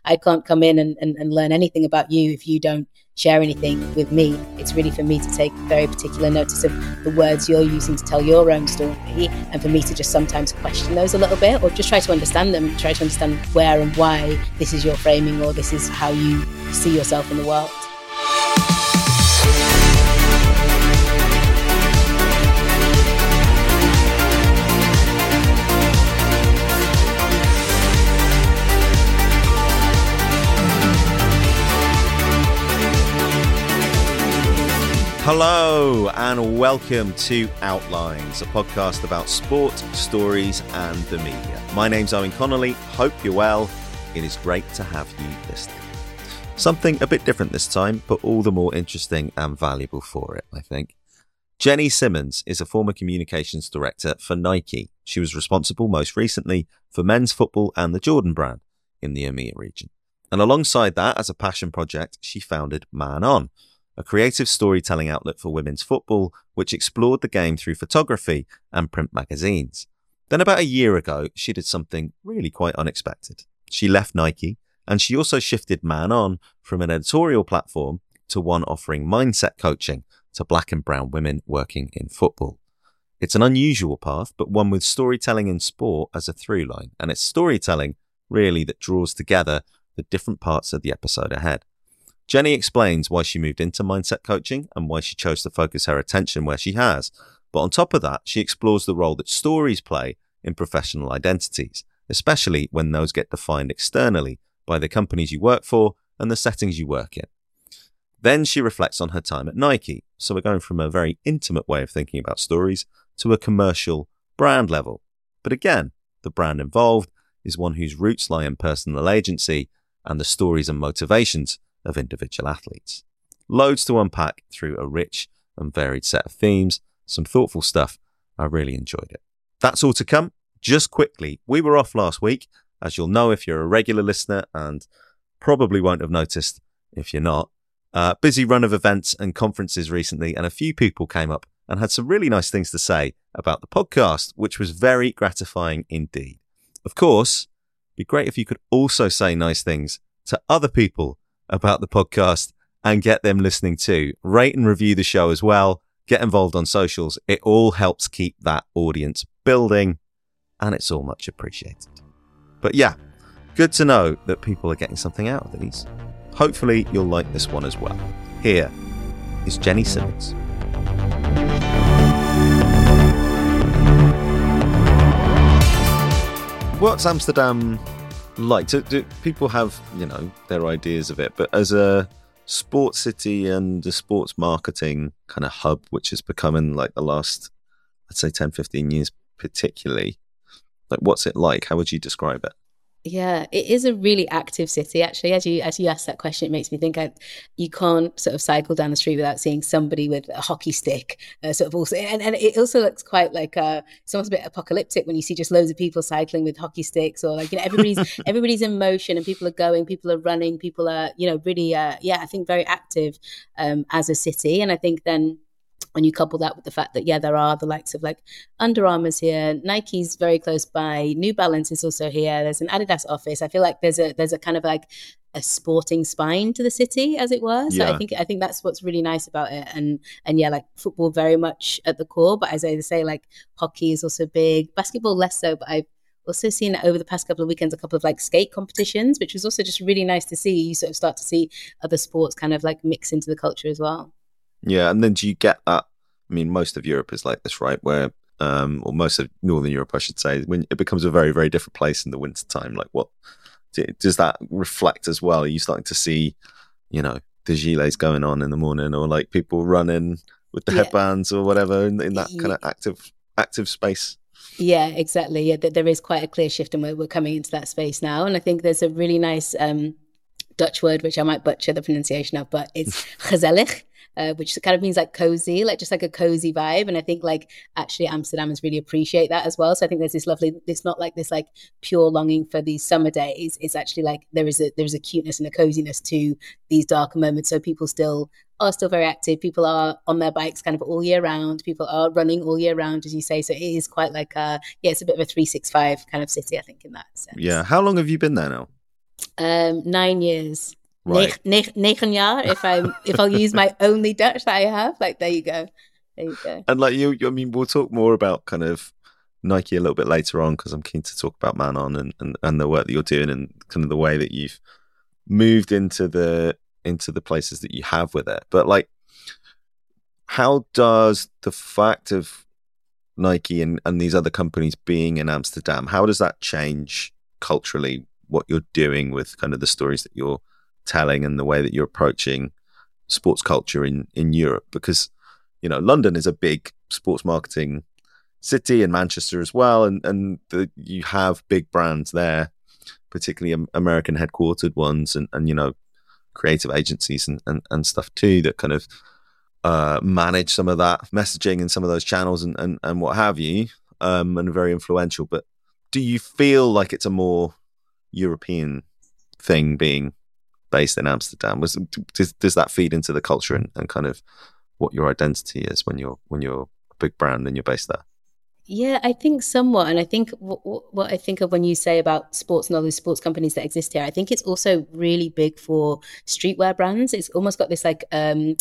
I can't come in and learn anything about you if you don't share anything with me. It's really for me to take very particular notice of the words you're using to tell your own story, and for me to just sometimes question those a little bit, or just try to understand them, try to understand where and why this is your framing, or this is how you see yourself in the world. Hello and welcome to Outlines, a podcast about sport, stories and the media. My name's Owen Connolly, hope you're well. It is great to have you listening. Something a bit different this time, but all the more interesting and valuable for it, I think. Jenny Simmons is a former communications director for Nike. She was responsible most recently for men's football and the Jordan brand in the EMEA region. And alongside that, as a passion project, she founded Man On, a creative storytelling outlet for women's football, which explored the game through photography and print magazines. Then about a year ago, she did something really quite unexpected. She left Nike, and she also shifted Man On from an editorial platform to one offering mindset coaching to black and brown women working in football. It's an unusual path, but one with storytelling in sport as a through line, and it's storytelling really that draws together the different parts of the episode ahead. Jenny explains why she moved into mindset coaching and why she chose to focus her attention where she has. But on top of that, she explores the role that stories play in professional identities, especially when those get defined externally by the companies you work for and the settings you work in. Then she reflects on her time at Nike. So we're going from a very intimate way of thinking about stories to a commercial brand level. But again, the brand involved is one whose roots lie in personal agency and the stories and motivations of individual athletes. Loads to unpack through a rich and varied set of themes, some thoughtful stuff. I really enjoyed it. That's all to come. Just quickly, we were off last week, as you'll know if you're a regular listener, and probably won't have noticed if you're not. Busy run of events and conferences recently, and a few people came up and had some really nice things to say about the podcast, which was very gratifying indeed. Of course, it'd be great if you could also say nice things to other people about the podcast and get them listening too. Rate and review the show as well. Get involved on socials. It all helps keep that audience building, and it's all much appreciated. But yeah, good to know that people are getting something out of these. Hopefully you'll like this one as well. Here is Jenny Simmons. What's Amsterdam like? Do people have, their ideas of it, but as a sports city and a sports marketing kind of hub, which has become in like the last, I'd say 10, 15 years particularly, like what's it like? How would you describe it? Yeah, it is a really active city, actually. As you asked that question, it makes me think you can't sort of cycle down the street without seeing somebody with a hockey stick, sort of also. And it also looks quite like it's almost a bit apocalyptic when you see just loads of people cycling with hockey sticks, or like, everybody's in motion and people are going, people are running, people are, really, I think very active as a city. And I think then when you couple that with the fact that, there are the likes of like Under Armour's here, Nike's very close by, New Balance is also here, there's an Adidas office. I feel like there's a kind of like a sporting spine to the city, as it were. So I think that's what's really nice about it. And like football very much at the core, but as I say, like hockey is also big, basketball less so, but I've also seen over the past couple of weekends a couple of like skate competitions, which was also just really nice to see. You sort of start to see other sports kind of like mix into the culture as well. Yeah, and then do you get that? I mean, most of Europe is like this, right? Where, or most of Northern Europe, I should say, when it becomes a very, very different place in the winter time. Like, what does that reflect as well? Are you starting to see, the gilets going on in the morning, or like people running with the headbands or whatever in that kind of active space? Yeah, exactly. Yeah, there is quite a clear shift, and we're coming into that space now. And I think there's a really nice Dutch word, which I might butcher the pronunciation of, but it's gezellig. Which kind of means like cozy, like just like a cozy vibe. And I think like actually Amsterdammers really appreciate that as well. So I think there's this lovely, it's not like this like pure longing for these summer days. It's actually like there's a cuteness and a coziness to these darker moments. So people are still very active. People are on their bikes kind of all year round. People are running all year round, as you say. So it is quite like it's a bit of a 365 kind of city, I think, in that sense. Yeah. How long have you been there now? 9 years. Right. 9 jaar. If I'll use my only Dutch that I have, like there you go. There you go. And like I mean, we'll talk more about kind of Nike a little bit later on because I'm keen to talk about Manon and the work that you're doing and kind of the way that you've moved into the places that you have with it. But like, how does the fact of Nike and these other companies being in Amsterdam, how does that change culturally what you're doing with kind of the stories that you're telling and the way that you're approaching sports culture in Europe? Because, you know, London is a big sports marketing city and Manchester as well. And you have big brands there, particularly American headquartered ones and you know, creative agencies and stuff too that kind of manage some of that messaging and some of those channels and what have you, and are very influential. But do you feel like it's a more European thing being based in Amsterdam? Does that feed into the culture and kind of what your identity is when you're a big brand and you're based there? Yeah, I think somewhat. And I think what I think of when you say about sports and all those sports companies that exist here, I think it's also really big for streetwear brands. It's almost got this like kind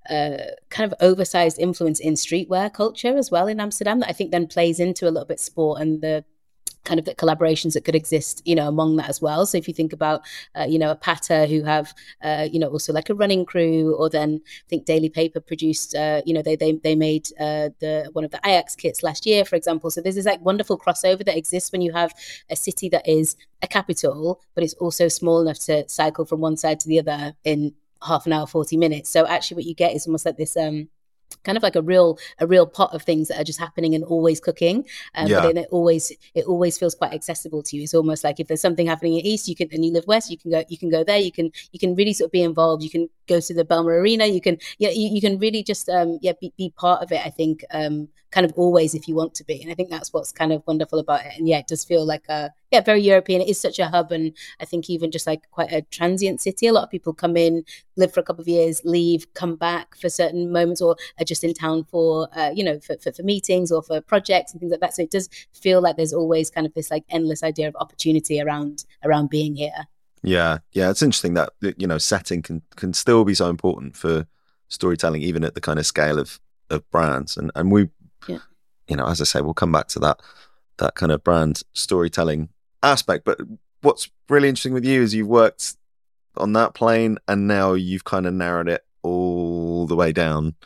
of oversized influence in streetwear culture as well in Amsterdam that I think then plays into a little bit sport and the kind of the collaborations that could exist, you know, among that as well. So if you think about, you know, a Patta who have, you know, also like a running crew, or then I think Daily Paper produced, you know, they made one of the Ajax kits last year, for example. So there's this like wonderful crossover that exists when you have a city that is a capital, but it's also small enough to cycle from one side to the other in half an hour, 40 minutes. So actually what you get is almost like this, kind of like a real pot of things that are just happening and always cooking, but then it always feels quite accessible to you. It's almost like if there's something happening in East, and you live West, you can go there. You can really sort of be involved. You can go to the Belma Arena. You can really just be part of it. I think kind of always if you want to be, and I think that's what's kind of wonderful about it. And it does feel like very European. It is such a hub, and I think even just like quite a transient city. A lot of people come in, live for a couple of years, leave, come back for certain moments, or are just in town for for meetings or for projects and things like that. So it does feel like there's always kind of this like endless idea of opportunity around being here. Yeah, it's interesting that, you know, setting can still be so important for storytelling, even at the kind of scale of brands. And we, you know, as I say, we'll come back to that kind of brand storytelling aspect. But what's really interesting with you is you've worked on that plane, and now you've kind of narrowed it all the way down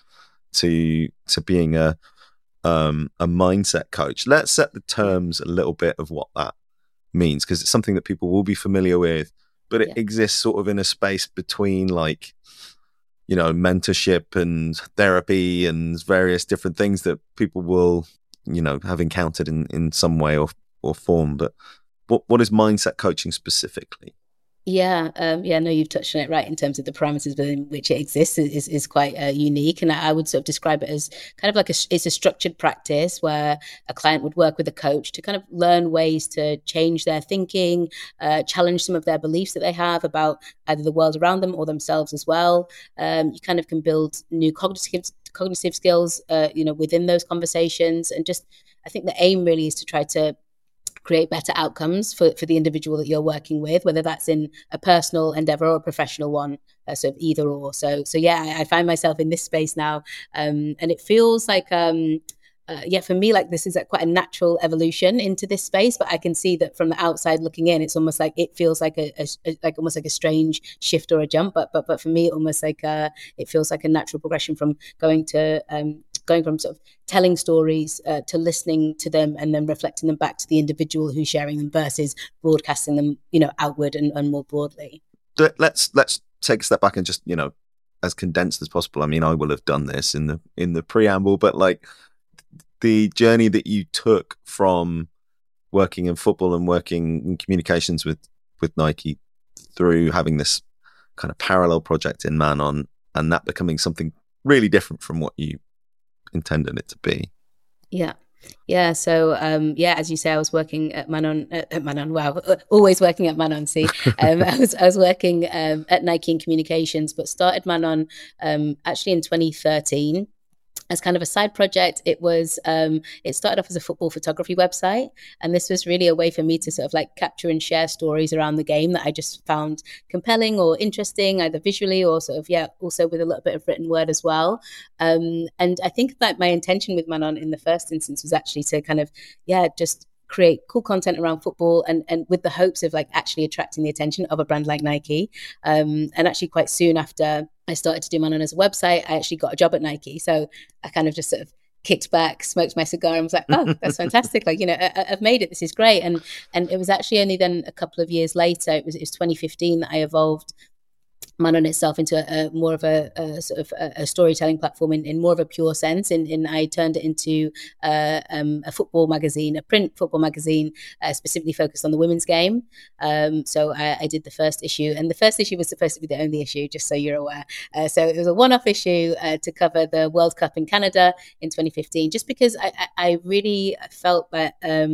to being a mindset coach. Let's set the terms a little bit of what that means, because it's something that people will be familiar with, but it exists sort of in a space between, like, you know, mentorship and therapy and various different things that people will, you know, have encountered in some way or form. But what is mindset coaching specifically? No, you've touched on it right in terms of the parameters within which it exists is quite unique, and I would sort of describe it as kind of like it's a structured practice where a client would work with a coach to kind of learn ways to change their thinking, challenge some of their beliefs that they have about either the world around them or themselves as well. You kind of can build new cognitive skills, within those conversations, and just I think the aim really is to try to create better outcomes for the individual that you're working with, whether that's in a personal endeavor or a professional one, sort of either or. So I find myself in this space now, and it feels like, for me, like this is quite a natural evolution into this space. But I can see that from the outside looking in, it's almost like it feels like almost like a strange shift or a jump. But for me, almost like it feels like a natural progression from going from sort of telling stories to listening to them and then reflecting them back to the individual who's sharing them versus broadcasting them, you know, outward and more broadly. Let's take a step back and just, you know, as condensed as possible. I mean, I will have done this in the preamble, but like the journey that you took from working in football and working in communications with Nike through having this kind of parallel project in Manon, and that becoming something really different from what you intended it to be. So as you say, I was working at Manon. Wow, always working at Manon. See, I was working at Nike in communications, but started Manon actually in 2013. as kind of a side project. It started off as a football photography website, and this was really a way for me to sort of like capture and share stories around the game that I just found compelling or interesting, either visually or sort of also with a little bit of written word as well. And I think that my intention with Manon in the first instance was actually to kind of just create cool content around football, and with the hopes of like actually attracting the attention of a brand like Nike. And actually quite soon after I started to do Manon as a website, I actually got a job at Nike. So I kind of just sort of kicked back, smoked my cigar, and was like, oh, that's fantastic. Like, I've made it. This is great. And it was actually only then a couple of years later, it was 2015, that I evolved Manon itself into a more of a sort of a storytelling platform in more of a pure sense. And I turned it into a football magazine, a print football magazine, specifically focused on the women's game. So I did the first issue, and the first issue was supposed to be the only issue, just so you're aware. So it was a one-off issue to cover the World Cup in Canada in 2015, just because I really felt that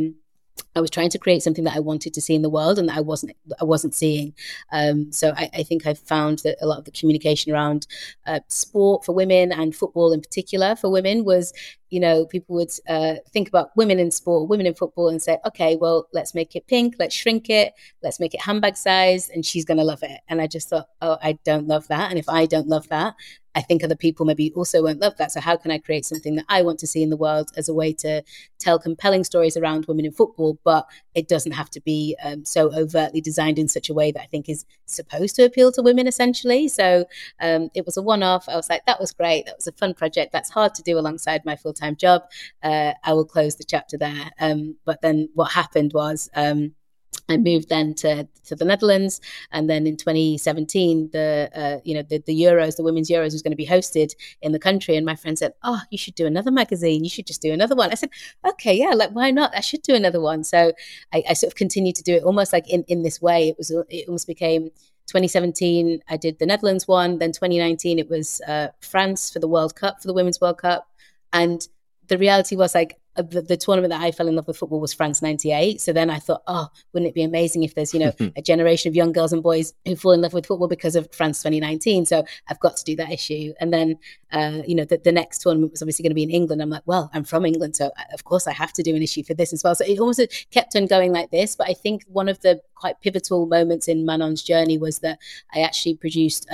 I was trying to create something that I wanted to see in the world and that I wasn't seeing. So I think I've found that a lot of the communication around sport for women and football in particular for women was, people would think about women in sport, women in football, and say, okay, well, let's make it pink, let's shrink it, let's make it handbag size, and she's going to love it. And I just thought, oh, I don't love that. And if I don't love that, I think other people maybe also won't love that. So how can I create something that I want to see in the world as a way to tell compelling stories around women in football, but it doesn't have to be so overtly designed in such a way that I think is supposed to appeal to women, essentially. So it was a one-off. I was like, that was great. That was a fun project. That's hard to do alongside my full-time job. I will close the chapter there. But then what happened was I moved then to the Netherlands, and then in 2017, the Euros, the Women's Euros, was going to be hosted in the country. And my friend said, "Oh, you should do another magazine. You should just do another one." I said, "Okay, yeah, like why not? I should do another one." So I sort of continued to do it almost like in this way. It almost became 2017. I did the Netherlands one. Then 2019, it was France for the World Cup, for the Women's World Cup, and the reality was like, the tournament that I fell in love with football was France 98. So then I thought, oh, wouldn't it be amazing if there's, a generation of young girls and boys who fall in love with football because of France 2019. So I've got to do that issue. And then, the next tournament was obviously going to be in England. I'm like, well, I'm from England, so of course I have to do an issue for this as well. So it almost kept on going like this. But I think one of the quite pivotal moments in Manon's journey was that I actually produced,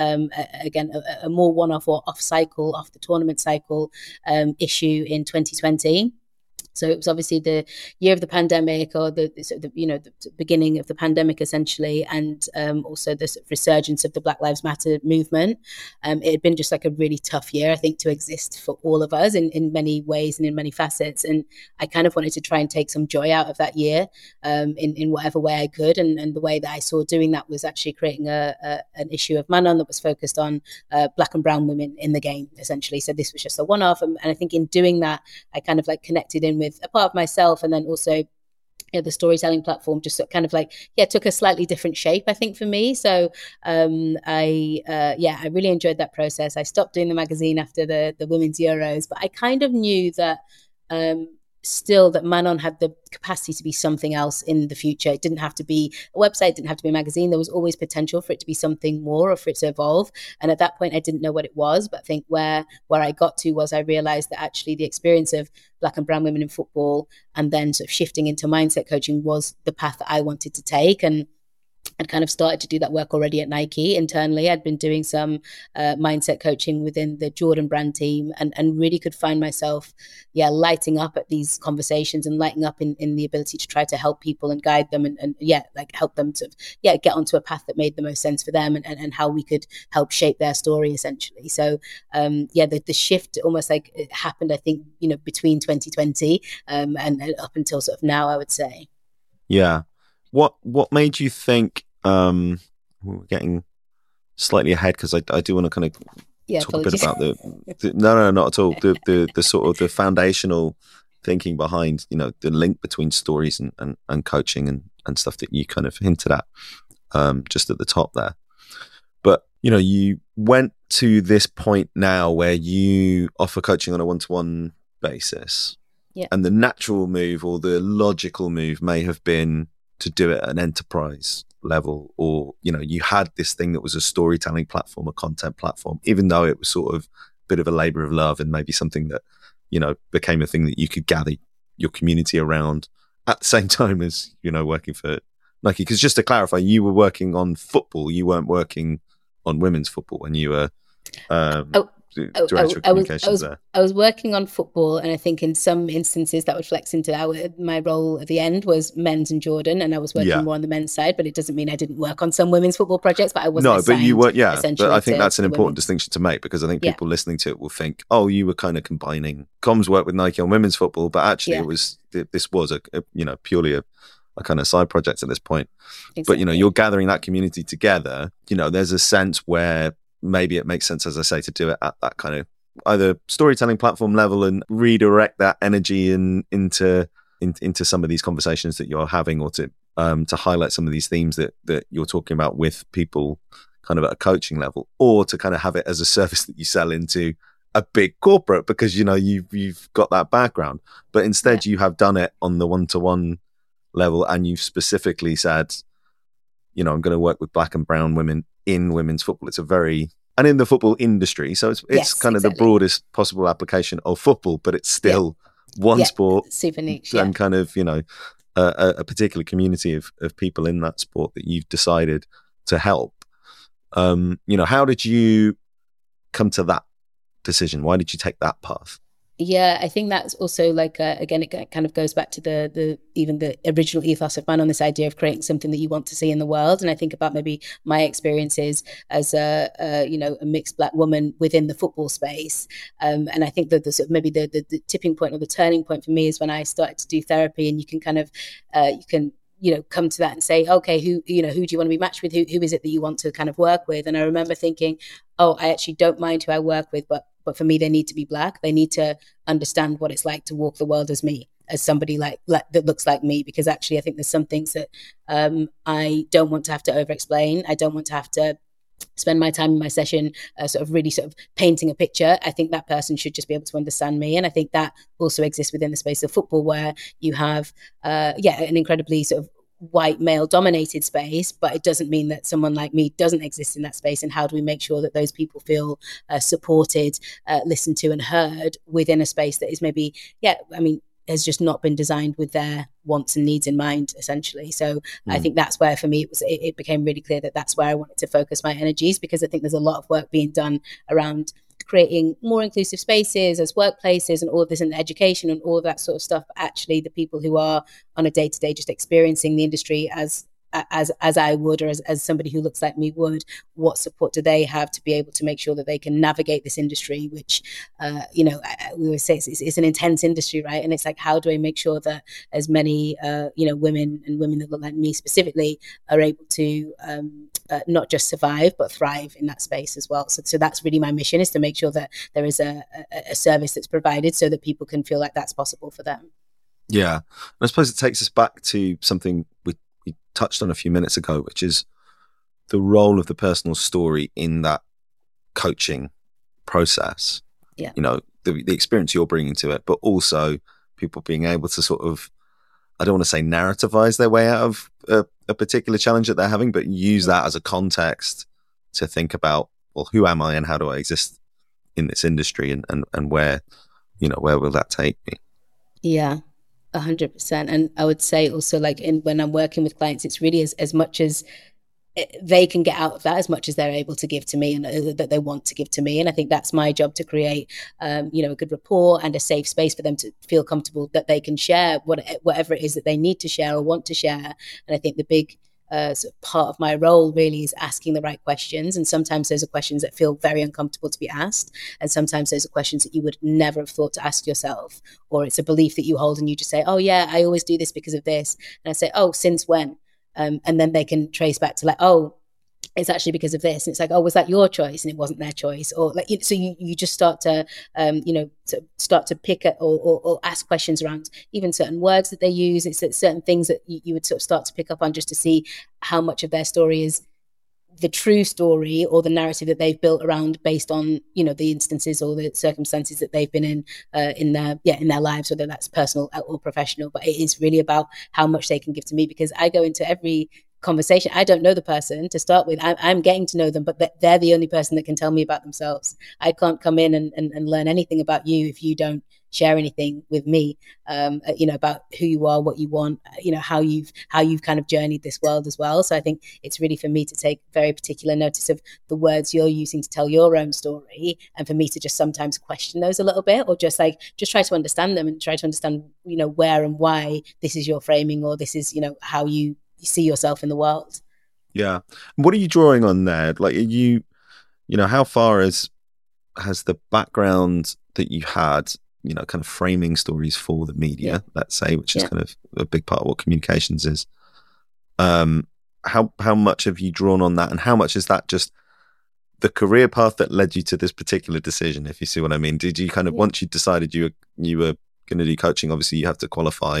a more one-off or off the tournament cycle issue in 2020. So it was obviously the year of the pandemic, or the beginning of the pandemic, essentially, and also the sort of resurgence of the Black Lives Matter movement. It had been just like a really tough year, I think, to exist for all of us in many ways and in many facets. And I kind of wanted to try and take some joy out of that year in whatever way I could. And the way that I saw doing that was actually creating an issue of Manon that was focused on Black and brown women in the game, essentially. So this was just a one-off. And I think in doing that, I kind of like connected in with a part of myself, and then also the storytelling platform just kind of like took a slightly different shape, I think, for me. So I really enjoyed that process. I stopped doing the magazine after the Women's Euros, but I kind of knew that still that Manon had the capacity to be something else in the future. It didn't have to be a website, it didn't have to be a magazine. There was always potential for it to be something more, or for it to evolve. And at that point, I didn't know what it was. But I think where I got to was I realized that actually the experience of Black and brown women in football, and then sort of shifting into mindset coaching, was the path that I wanted to take. And I'd kind of started to do that work already at Nike internally. I'd been doing some mindset coaching within the Jordan brand team, and really could find myself, lighting up at these conversations and lighting up in the ability to try to help people and guide them and help them to, get onto a path that made the most sense for them, and how we could help shape their story, essentially. So, the shift almost like it happened, I think, between 2020 and up until sort of now, I would say. Yeah. What made you think, we're getting slightly ahead, because I do want to kind of talk apologies. A bit about no, not at all. The sort of the foundational thinking behind, the link between stories and coaching and stuff that you kind of hinted at just at the top there. But, you went to this point now where you offer coaching on a one-to-one basis. Yeah. And the natural move, or the logical move, may have been to do it at an enterprise level, or you had this thing that was a storytelling platform, a content platform, even though it was sort of bit of a labor of love and maybe something that, you know, became a thing that you could gather your community around at the same time as, you know, working for Nike? Because just to clarify, you were working on football, you weren't working on women's football when you were director of communications there. I was working on football, and I think in some instances that would flex into my role at the end was men's and Jordan, and I was working more on the men's side, but it doesn't mean I didn't work on some women's football projects, but I wasn't assigned. But you were, but I think that's an important distinction to make, because I think people listening to it will think, oh, you were kind of combining comms work with Nike on women's football, but actually this was a you know, purely a kind of side project at this point. Exactly. But, you know, you're gathering that community together. You know, there's a sense where maybe it makes sense, as I say, to do it at that kind of either storytelling platform level and redirect that energy into some of these conversations that you're having, or to highlight some of these themes that you're talking about with people kind of at a coaching level, or to kind of have it as a service that you sell into a big corporate because, you know, you've got that background. But instead you have done it on the one-to-one level, and you've specifically said, you know, I'm going to work with Black and brown women in women's football. It's a very, and in the football industry, so it's kind of the broadest possible application of football, but it's still one sport, super niche, and kind of, you know, a particular community of people in that sport that you've decided to help. You know, how did you come to that decision? Why did you take that path? Yeah, I think that's also like, again, it kind of goes back to the even the original ethos of mine on this idea of creating something that you want to see in the world. And I think about maybe my experiences as a mixed Black woman within the football space. And I think that the tipping point or the turning point for me is when I started to do therapy, and you can kind of, come to that and say, okay, who do you want to be matched with? Who is it that you want to kind of work with? And I remember thinking, oh, I actually don't mind who I work with, but for me, they need to be Black. They need to understand what it's like to walk the world as me, as somebody like that looks like me. Because actually, I think there's some things that I don't want to have to over-explain. I don't want to have to spend my time in my session sort of painting a picture. I think that person should just be able to understand me. And I think that also exists within the space of football, where you have, an incredibly sort of white male dominated space, but it doesn't mean that someone like me doesn't exist in that space. And how do we make sure that those people feel supported, listened to, and heard within a space that is maybe, has just not been designed with their wants and needs in mind, essentially. So I think that's where, for me, it became really clear that that's where I wanted to focus my energies, because I think there's a lot of work being done around creating more inclusive spaces as workplaces and all of this, in education and all of that sort of stuff. But actually, the people who are on a day-to-day just experiencing the industry as I would, or as somebody who looks like me would, what support do they have to be able to make sure that they can navigate this industry, which, we always say it's an intense industry, right? And it's like, how do I make sure that as many, women and women that look like me specifically are able to not just survive, but thrive in that space as well. So that's really my mission, is to make sure that there is a service that's provided so that people can feel like that's possible for them. Yeah. And I suppose it takes us back to something we touched on a few minutes ago, which is the role of the personal story in that coaching process. Yeah. You know, the experience you're bringing to it, but also people being able to sort of, I don't want to say narrativize their way out of a particular challenge that they're having, but use that as a context to think about, well, who am I and how do I exist in this industry, and where will that take me? Yeah. 100%. And I would say also, like, when I'm working with clients, it's really as much as they can get out of that, as much as they're able to give to me, and that they want to give to me. And I think that's my job, to create, a good rapport and a safe space for them to feel comfortable that they can share whatever it is that they need to share or want to share. And I think the big sort of part of my role really is asking the right questions. And sometimes those are questions that feel very uncomfortable to be asked. And sometimes those are questions that you would never have thought to ask yourself, or it's a belief that you hold and you just say, oh yeah, I always do this because of this. And I say, oh, since when? And then they can trace back to, like, oh, it's actually because of this. And it's like, oh, was that your choice? And it wasn't their choice. Or like, so you just start to, start to pick at or ask questions around even certain words that they use. It's that certain things that you would sort of start to pick up on, just to see how much of their story is the true story, or the narrative that they've built around, based on, the instances or the circumstances that they've been in their lives, whether that's personal or professional. But it is really about how much they can give to me, because I go into every conversation. I don't know the person to start with. I'm getting to know them, but they're the only person that can tell me about themselves. I can't come in and learn anything about you if you don't share anything with me, about who you are, what you want, how you've kind of journeyed this world as well. So I think it's really for me to take very particular notice of the words you're using to tell your own story, and for me to just sometimes question those a little bit, or just try to understand them and try to understand, where and why this is your framing, or this is, how you see yourself in the world. Yeah. What are you drawing on there? Like, how far has the background that you had, kind of framing stories for the media, let's say, which is kind of a big part of what communications is. How much have you drawn on that, and how much is that just the career path that led you to this particular decision, if you see what I mean? Did you kind of, once you decided you were going to do coaching, obviously you have to qualify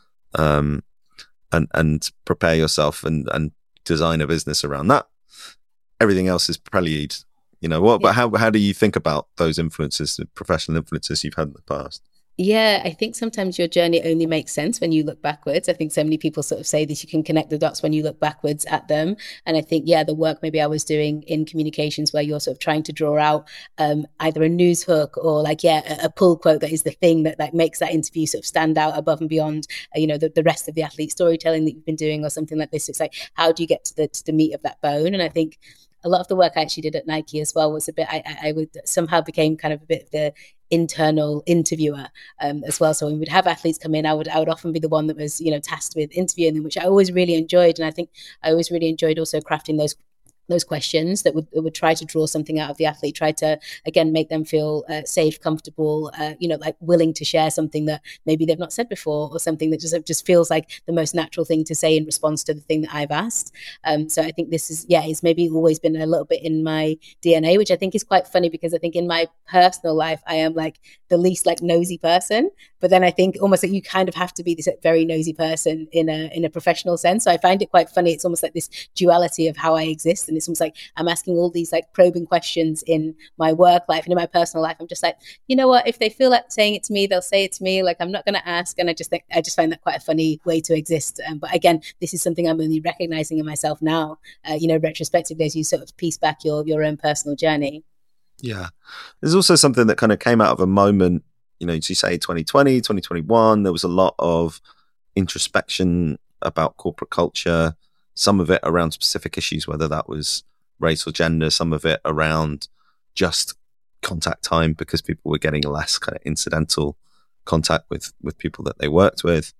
and prepare yourself and design a business around that. Everything else is prelude. But how do you think about those influences, the professional influences you've had in the past? Yeah, I think sometimes your journey only makes sense when you look backwards. I think so many people sort of say this, you can connect the dots when you look backwards at them. And I think, the work maybe I was doing in communications, where you're sort of trying to draw out either a news hook or a pull quote that is the thing that makes that interview sort of stand out above and beyond, the rest of the athlete storytelling that you've been doing, or something like this. It's like, how do you get to the meat of that bone? And I think a lot of the work I actually did at Nike as well was a bit, I would somehow became kind of a bit of the internal interviewer as well. So when we'd have athletes come in, I would often be the one that was, tasked with interviewing them, which I always really enjoyed. And I think I always really enjoyed also crafting those questions that would try to draw something out of the athlete, try to, again, make them feel safe, comfortable, willing to share something that maybe they've not said before, or something that just feels like the most natural thing to say in response to the thing that I've asked. So I think this is, it's maybe always been a little bit in my DNA, which I think is quite funny, because I think in my personal life, I am the least nosy person. But then I think almost that you kind of have to be this very nosy person in a professional sense. So I find it quite funny. It's almost like this duality of how I exist. And it's almost like I'm asking all these probing questions in my work life, and in my personal life, I'm just like, you know what, if they feel like saying it to me, they'll say it to me. I'm not going to ask. And I just find that quite a funny way to exist. But again, this is something I'm only recognizing in myself now, retrospectively, as you sort of piece back your own personal journey. Yeah. There's also something that kind of came out of a moment, as you say, 2020, 2021, there was a lot of introspection about corporate culture, some of it around specific issues, whether that was race or gender, some of it around just contact time, because people were getting less kind of incidental contact with people that they worked with.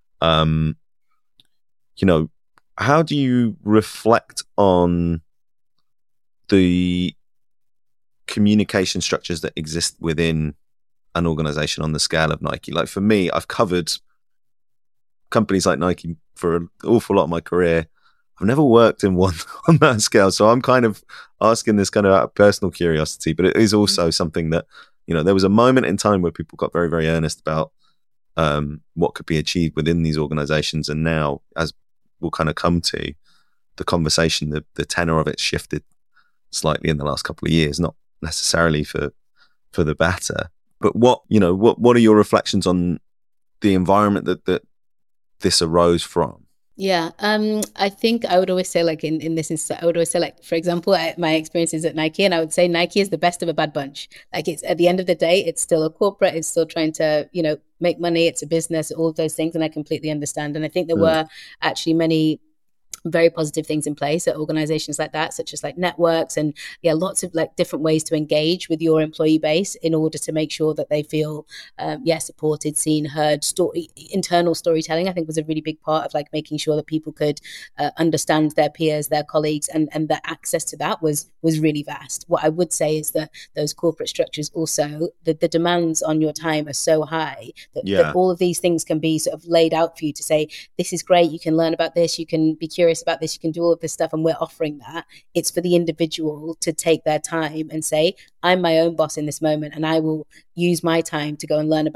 How do you reflect on the communication structures that exist within an organization on the scale of Nike? For me, I've covered companies like Nike for an awful lot of my career. I've never worked in one on that scale. So I'm kind of asking this kind of out of personal curiosity, but it is also something that, there was a moment in time where people got very, very earnest about what could be achieved within these organizations. And now, as we'll kind of come to, the conversation, the tenor of it shifted slightly in the last couple of years, not necessarily for the better. But what are your reflections on the environment that this arose from? Yeah, I think I would always say, in this instance, I would always say, for example, my experiences at Nike, and I would say Nike is the best of a bad bunch. It's at the end of the day, it's still a corporate, it's still trying to, make money, it's a business, all of those things, and I completely understand. And I think there were actually many very positive things in place at organizations like that, such as networks and lots of different ways to engage with your employee base in order to make sure that they feel supported, seen, heard. Internal storytelling, I think, was a really big part of making sure that people could understand their peers, their colleagues, and that access to that was really vast. What I would say is that those corporate structures also, the demands on your time are so high that all of these things can be sort of laid out for you to say, this is great, you can learn about this, you can be curious about this, you can do all of this stuff, and we're offering that. It's for the individual to take their time and say, I'm my own boss in this moment, and I will use my time to go and learn about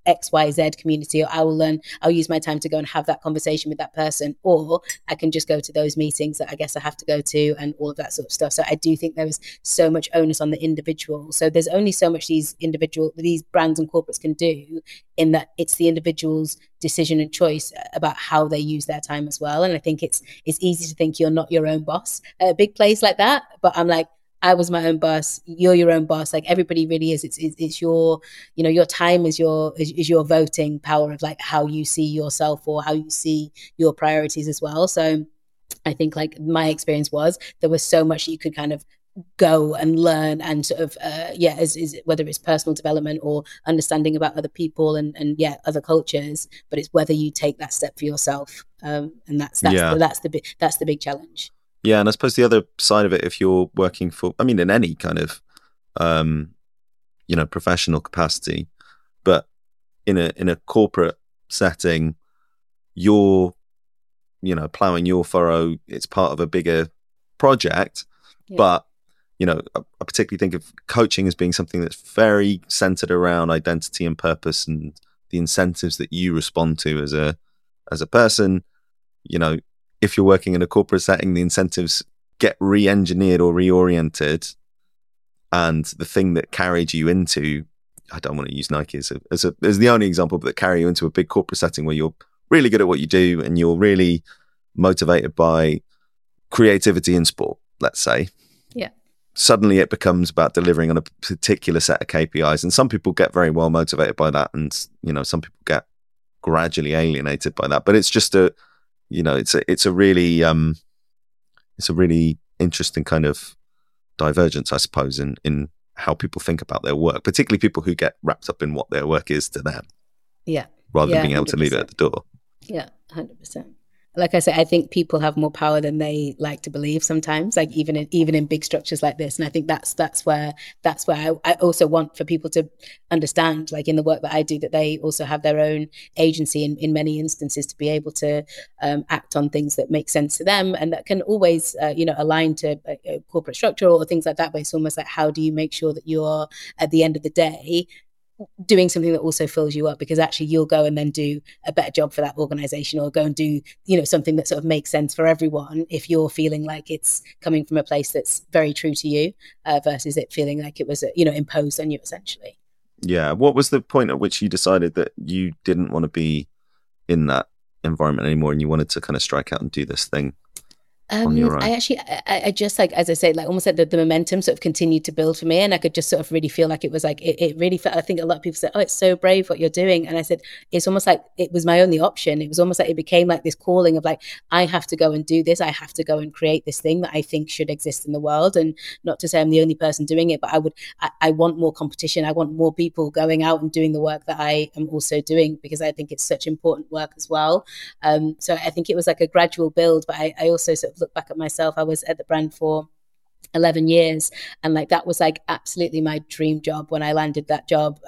XYZ community, or I'll use my time to go and have that conversation with that person, or I can just go to those meetings that I guess I have to go to and all of that sort of stuff. So I do think there is so much onus on the individual. So there's only so much these brands and corporates can do, in that it's the individual's decision and choice about how they use their time as well. And I think it's easy to think you're not your own boss at a big place like that, but I'm like, I was my own boss. You're your own boss. Like, everybody really is. It's your, your time is your voting power of like how you see yourself or how you see your priorities as well. So I think like my experience was there was so much you could kind of go and learn and sort of is whether it's personal development or understanding about other people and other cultures, but it's whether you take that step for yourself, and that's the big challenge. Yeah, and I suppose the other side of it, if you're working for, I mean, in any kind of, professional capacity, but in a corporate setting, you're, plowing your furrow. It's part of a bigger project, but I particularly think of coaching as being something that's very centered around identity and purpose and the incentives that you respond to as a person. If you're working in a corporate setting, the incentives get re-engineered or reoriented, and the thing that carried you into, I don't want to use Nike as the only example, but that carry you into a big corporate setting where you're really good at what you do and you're really motivated by creativity in sport, let's say. Yeah. Suddenly it becomes about delivering on a particular set of KPIs, and some people get very well motivated by that, and some people get gradually alienated by that. But it's just it's a really interesting kind of divergence, I suppose, in how people think about their work, particularly people who get wrapped up in what their work is to them. Yeah. Rather than being 100%. able to leave it at the door. Yeah, 100%. Like I said, I think people have more power than they like to believe sometimes, like even in big structures like this. And I think that's where I also want for people to understand, like in the work that I do, that they also have their own agency in many instances to be able to act on things that make sense to them, and that can always align to a corporate structure or things like that. But it's almost like, how do you make sure that you're at the end of the day doing something that also fills you up, because actually you'll go and then do a better job for that organization, or go and do something that sort of makes sense for everyone if you're feeling like it's coming from a place that's very true to you, versus it feeling like it was imposed on you essentially. Yeah. What was the point at which you decided that you didn't want to be in that environment anymore and you wanted to kind of strike out and do this thing on your own? I just, like, as I say, like almost like the momentum sort of continued to build for me, and I could just sort of really feel like it was like, it really felt, I think a lot of people said, oh, it's so brave what you're doing. And I said, it's almost like it was my only option. It was almost like it became like this calling of like, I have to go and do this. I have to go and create this thing that I think should exist in the world. And not to say I'm the only person doing it, but I want more competition. I want more people going out and doing the work that I am also doing, because I think it's such important work as well. So I think it was like a gradual build, but I also sort of look back at myself. I was at the brand for 11 years, and like that was like absolutely my dream job when I landed that job,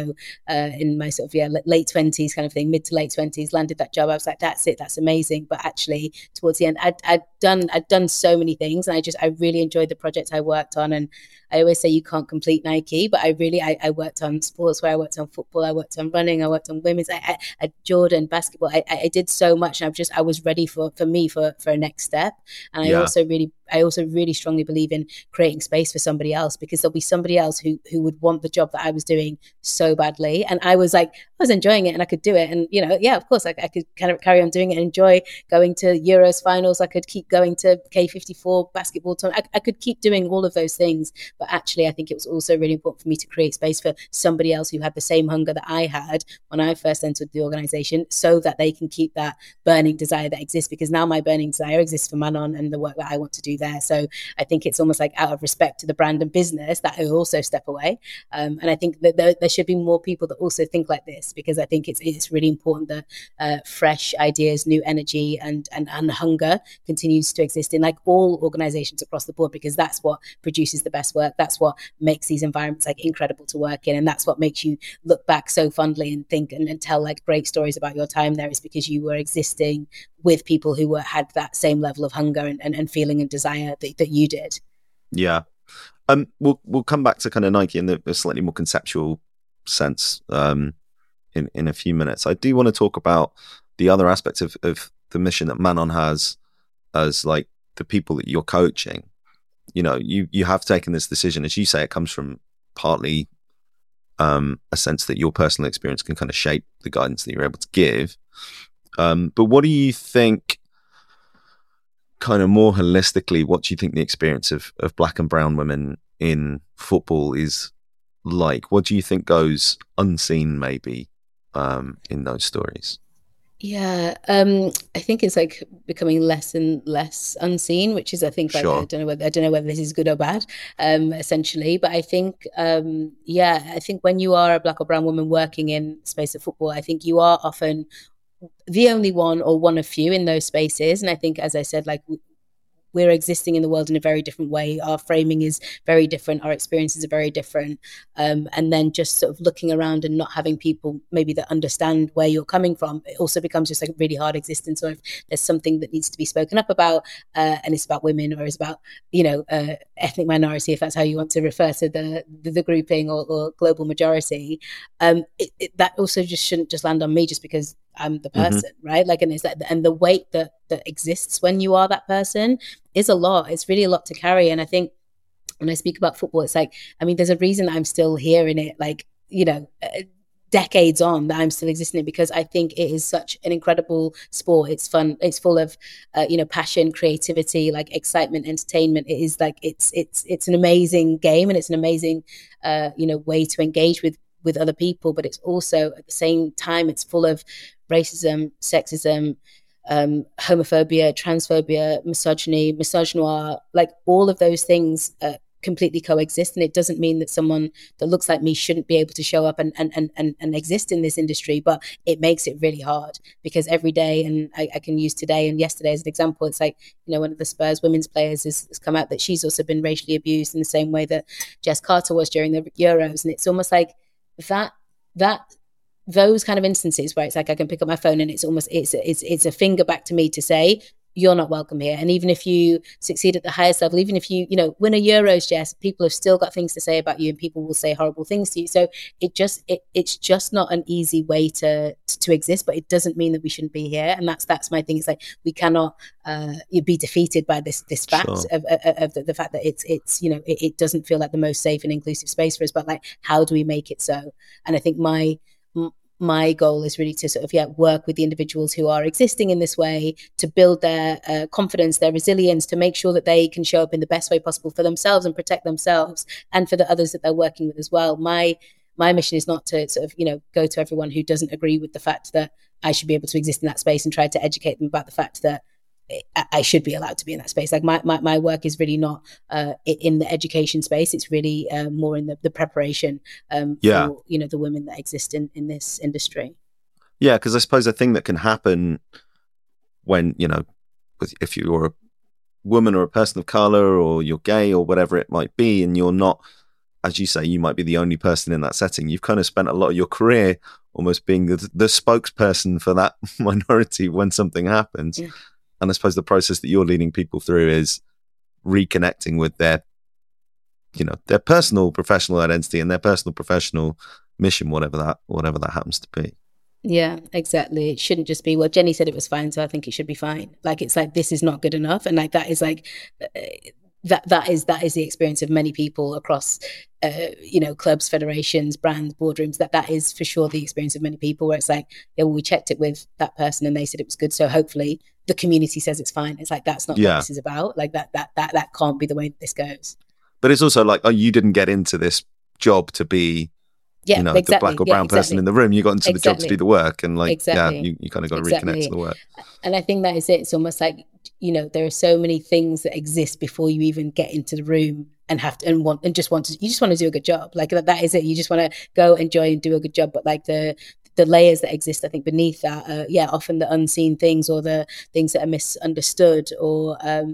in my sort of late 20s kind of thing, mid to late 20s, landed that job. I was like, that's it, that's amazing. But actually towards the end, I'd done so many things, and I really enjoyed the project I worked on. And I always say you can't complete Nike, but I worked on sportswear, I worked on football, I worked on running, I worked on women's, I Jordan basketball. I did so much, and I was ready for a next step. And I also really strongly believe in creating space for somebody else, because there'll be somebody else who would want the job that I was doing so badly. And I was enjoying it and I could do it. And, of course, I could kind of carry on doing it and enjoy going to Euros finals. I could keep going to K54 basketball tournament. I could keep doing all of those things. But actually, I think it was also really important for me to create space for somebody else who had the same hunger that I had when I first entered the organization, so that they can keep that burning desire that exists, because now my burning desire exists for Manon and the work that I want to do there. So I think it's almost like out of respect to the brand and business that I also step away. And I think that there should be more people that also think like this, because I think it's really important that fresh ideas, new energy and hunger continues to exist in like all organizations across the board, because that's what produces the best work. That's what makes these environments like incredible to work in. And that's what makes you look back so fondly and think and tell like great stories about your time there, is because you were existing with people who had that same level of hunger and feeling and desire that you did. Yeah. We'll come back to kind of Nike in the slightly more conceptual sense in a few minutes. I do want to talk about the other aspects of the mission that Manon has as like the people that you're coaching. You know, you have taken this decision, as you say, it comes from partly a sense that your personal experience can kind of shape the guidance that you're able to give. But what do you think, kind of more holistically, what do you think the experience of Black and brown women in football is like? What do you think goes unseen maybe in those stories? Yeah, I think it's like becoming less and less unseen, which is, I think, like, Sure. I don't know whether this is good or bad, essentially. But I think, I think when you are a Black or brown woman working in the space of football, I think you are often the only one or one of few in those spaces. And I think, as I said, like, we're existing in the world in a very different way. Our framing is very different. Our experiences are very different. And then just sort of looking around and not having people maybe that understand where you're coming from, it also becomes just like a really hard existence. Or if there's something that needs to be spoken up about, and it's about women, or it's about, ethnic minority, if that's how you want to refer to the grouping, or global majority, that also just shouldn't just land on me just because I'm the person, right? Like, and it's that, and the weight that exists when you are that person is a lot. It's really a lot to carry. And I think when I speak about football, it's like, I mean, there's a reason I'm still here in it, like, decades on, that I'm still existing, because I think it is such an incredible sport. It's fun. It's full of, passion, creativity, like excitement, entertainment. It is like, it's an amazing game, and it's an amazing, way to engage with other people. But it's also at the same time, it's full of racism, sexism, homophobia, transphobia, misogyny, misogynoir, like all of those things completely coexist. And it doesn't mean that someone that looks like me shouldn't be able to show up and exist in this industry, but it makes it really hard, because every day, and I can use today and yesterday as an example, it's like, one of the Spurs women's players has come out that she's also been racially abused in the same way that Jess Carter was during the Euros. And it's almost like that those kind of instances where it's like I can pick up my phone and it's almost it's a finger back to me to say, you're not welcome here. And even if you succeed at the highest level, even if you win a Euros, Jess, people have still got things to say about you, and people will say horrible things to you. So it's just not an easy way to exist. But it doesn't mean that we shouldn't be here. And that's my thing. It's like, we cannot be defeated by this fact. Sure. of the fact that it's it doesn't feel like the most safe and inclusive space for us. But like, how do we make it so? And I think my goal is really to sort of work with the individuals who are existing in this way, to build their confidence, their resilience, to make sure that they can show up in the best way possible for themselves and protect themselves, and for the others that they're working with as well. My mission is not to sort of go to everyone who doesn't agree with the fact that I should be able to exist in that space and try to educate them about the fact that I should be allowed to be in that space. Like, my work is really not in the education space. It's really more in the preparation for the women that exist in this industry. Yeah, because I suppose a thing that can happen when if you're a woman or a person of color, or you're gay or whatever it might be, and you're not, as you say, you might be the only person in that setting. You've kind of spent a lot of your career almost being the spokesperson for that minority when something happens. Yeah. And I suppose the process that you're leading people through is reconnecting with their personal professional identity and their personal professional mission, whatever that happens to be. Yeah, exactly. It shouldn't just be, well, Jenny said it was fine, so I think it should be fine. Like, it's like, this is not good enough. And like, that is like, that is the experience of many people across, clubs, federations, brands, boardrooms. That is for sure the experience of many people, where it's like, we checked it with that person and they said it was good, so hopefully the community says it's fine. It's like, that's not what this is about. Like, that can't be the way that this goes. But it's also like, you didn't get into this job to be exactly. the black or brown person in the room. You got into the job to do the work, and like, you kind of got to reconnect to the work. And I think that is it. It's almost like, there are so many things that exist before you even get into the room and you just want to do a good job. Like, that is it. You just want to go enjoy and do a good job. But like, the layers that exist, I think, beneath that, often the unseen things, or the things that are misunderstood, or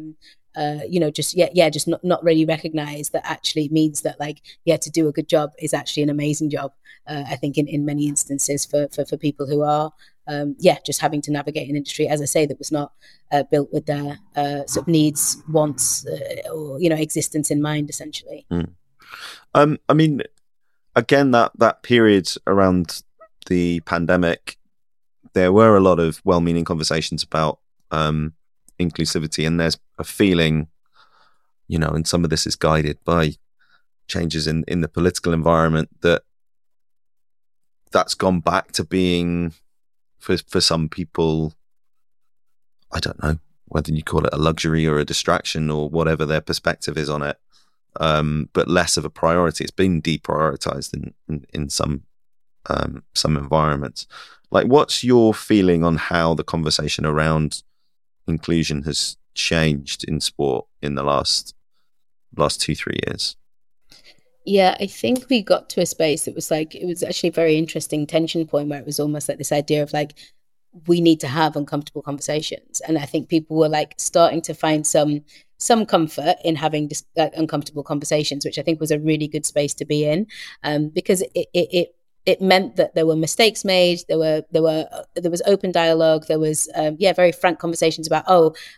just not really recognized, that actually means that, like, to do a good job is actually an amazing job. I think in many instances for people who are just having to navigate an industry, as I say, that was not built with their sort of needs, wants, or existence in mind, essentially. I mean, again, that period around the pandemic, there were a lot of well-meaning conversations about inclusivity, and there's a feeling, and some of this is guided by changes in the political environment, that's gone back to being, for some people, I don't know whether you call it a luxury or a distraction or whatever their perspective is on it, but less of a priority. It's been deprioritized in some environments. Like, what's your feeling on how the conversation around inclusion has changed in sport in the last 2-3 years? Yeah, I think we got to a space that was like, it was actually a very interesting tension point where it was almost like this idea of like, we need to have uncomfortable conversations. And I think people were like starting to find some comfort in having uncomfortable conversations, which I think was a really good space to be in, because it meant that there were mistakes made. There was open dialogue. There was very frank conversations about,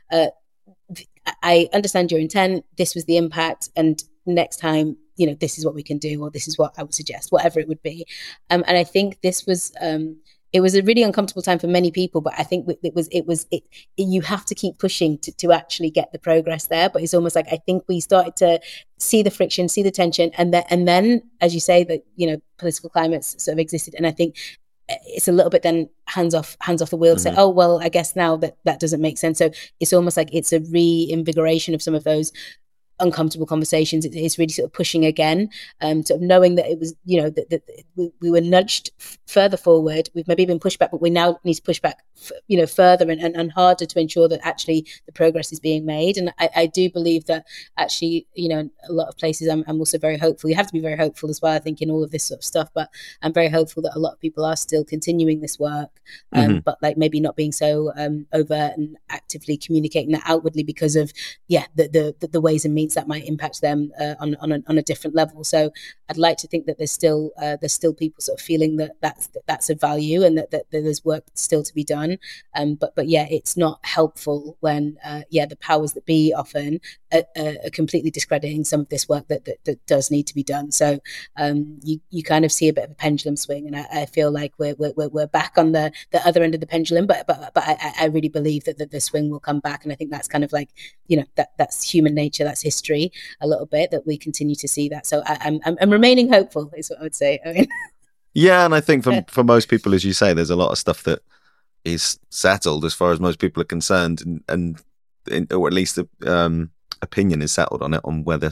I understand your intent. This was the impact, and next time, this is what we can do, or this is what I would suggest, whatever it would be. And I think this was it was a really uncomfortable time for many people, but I think you have to keep pushing to actually get the progress there. But it's almost like, I think we started to see the friction, see the tension, and then, as you say, that political climates sort of existed, and I think it's a little bit then hands off the wheel to say, oh, well, I guess now that doesn't make sense. So it's almost like it's a reinvigoration of some of those uncomfortable conversations. It's really sort of pushing again, sort of knowing that it was, that we were nudged further forward. We've maybe been pushed back, but we now need to push back, further and harder to ensure that actually the progress is being made. And I do believe that actually, a lot of places, I'm also very hopeful. You have to be very hopeful as well, I think, in all of this sort of stuff, but I'm very hopeful that a lot of people are still continuing this work, but like maybe not being so overt and actively communicating that outwardly because of, the ways and means that might impact them on a different level. So I'd like to think that there's still people sort of feeling that that's a value, and that there's work still to be done. But it's not helpful when the powers that be often are completely discrediting some of this work that does need to be done. So you kind of see a bit of a pendulum swing, and I feel like we're back on the other end of the pendulum. But I really believe that the swing will come back, and I think that's kind of like, that's human nature, that's history a little bit, that we continue to see that. So I'm remaining hopeful, is what I would say. I mean, yeah, and I think for most people, as you say, there's a lot of stuff that is settled as far as most people are concerned, or at least the opinion is settled on it, on whether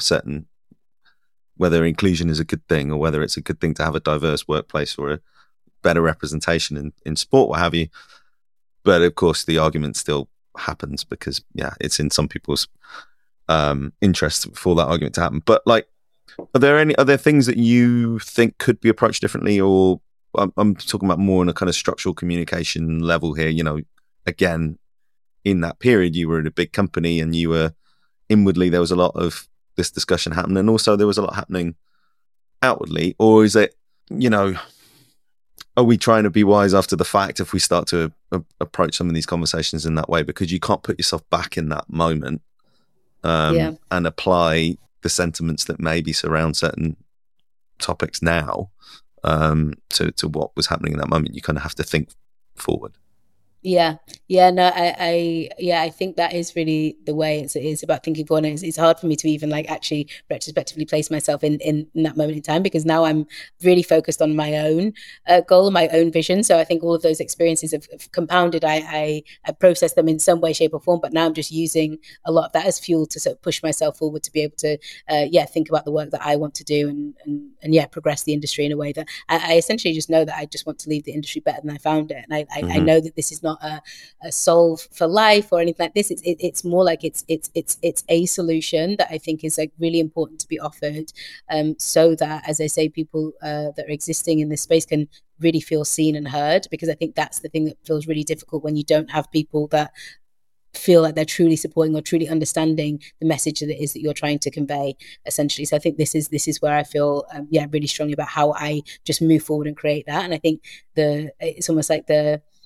inclusion is a good thing, or whether it's a good thing to have a diverse workplace or a better representation in sport, what have you. But of course, the argument still happens because it's in some people's interest for that argument to happen. But like, are there things that you think could be approached differently? Or I'm talking about more on a kind of structural communication level here. Again, in that period, you were in a big company, and you were inwardly, there was a lot of this discussion happening, and also there was a lot happening outwardly. Or is it, are we trying to be wise after the fact if we start to approach some of these conversations in that way? Because you can't put yourself back in that moment and apply the sentiments that maybe surround certain topics now to what was happening in that moment. You kind of have to think forward. I think that is really the way. It's about thinking forward. And it's hard for me to even like actually retrospectively place myself in that moment in time, because now I'm really focused on my own goal and my own vision. So I think all of those experiences have compounded. I process them in some way, shape or form, but now I'm just using a lot of that as fuel to sort of push myself forward, to be able to think about the work that I want to do and progress the industry in a way that I essentially just know that I just want to leave the industry better than I found it. And I know that this is not a solve for life or anything like this. It's more like it's a solution that I think is like really important to be offered, so that, as I say, people that are existing in this space can really feel seen and heard, because I think that's the thing that feels really difficult when you don't have people that feel like they're truly supporting or truly understanding the message that it is that you're trying to convey, essentially. So I think this is where I feel really strongly about how I just move forward and create that. And I think it's almost like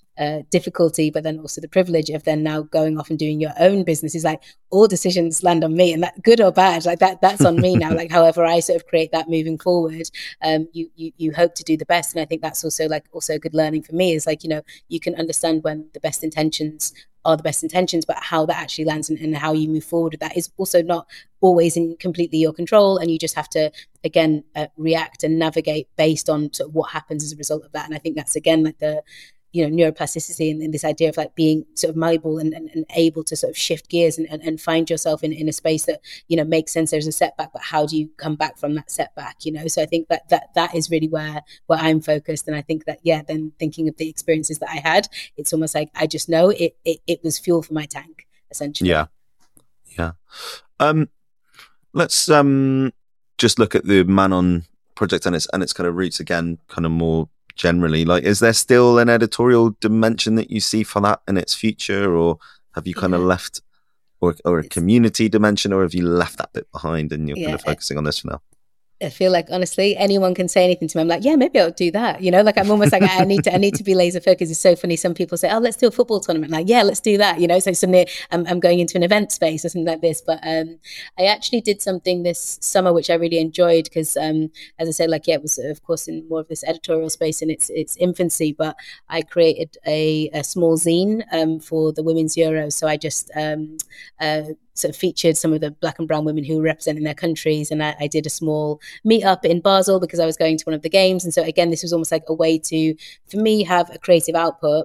difficulty, but then also the privilege of then now going off and doing your own business is like all decisions land on me, and that good or bad, like that's on me now. Like however I sort of create that moving forward, you hope to do the best. And I think that's also good learning for me is like, you can understand when the best intentions are the best intentions, but how that actually lands and how you move forward with that is also not always in completely your control. And you just have to, again, react and navigate based on sort of what happens as a result of that. And I think that's, again, like the, neuroplasticity and this idea of like being sort of malleable and able to sort of shift gears and find yourself in a space that, makes sense. There's a setback, but how do you come back from that setback, So I think that is really where I'm focused. And I think that, then thinking of the experiences that I had, it's almost like I just know it was fuel for my tank, essentially. Yeah. Let's just look at the Manon project and its kind of roots again, kind of more generally. Like, is there still an editorial dimension that you see for that in its future, or have you kind of left, or a community dimension, or have you left that bit behind and you're kind of focusing on this for now? I feel like, honestly, anyone can say anything to me. I'm like, yeah, maybe I'll do that. Like I'm almost like, I need to be laser focused. It's so funny. Some people say, oh, let's do a football tournament. Like, yeah, let's do that. So suddenly I'm going into an event space or something like this. But I actually did something this summer, which I really enjoyed because, as I said, like, it was, of course, in more of this editorial space in its infancy. But I created a small zine for the Women's Euros. So I just sort of featured some of the Black and brown women who were representing their countries. And I did a small meet up in Basel because I was going to one of the games. And so again, this was almost like a way to, for me, have a creative output,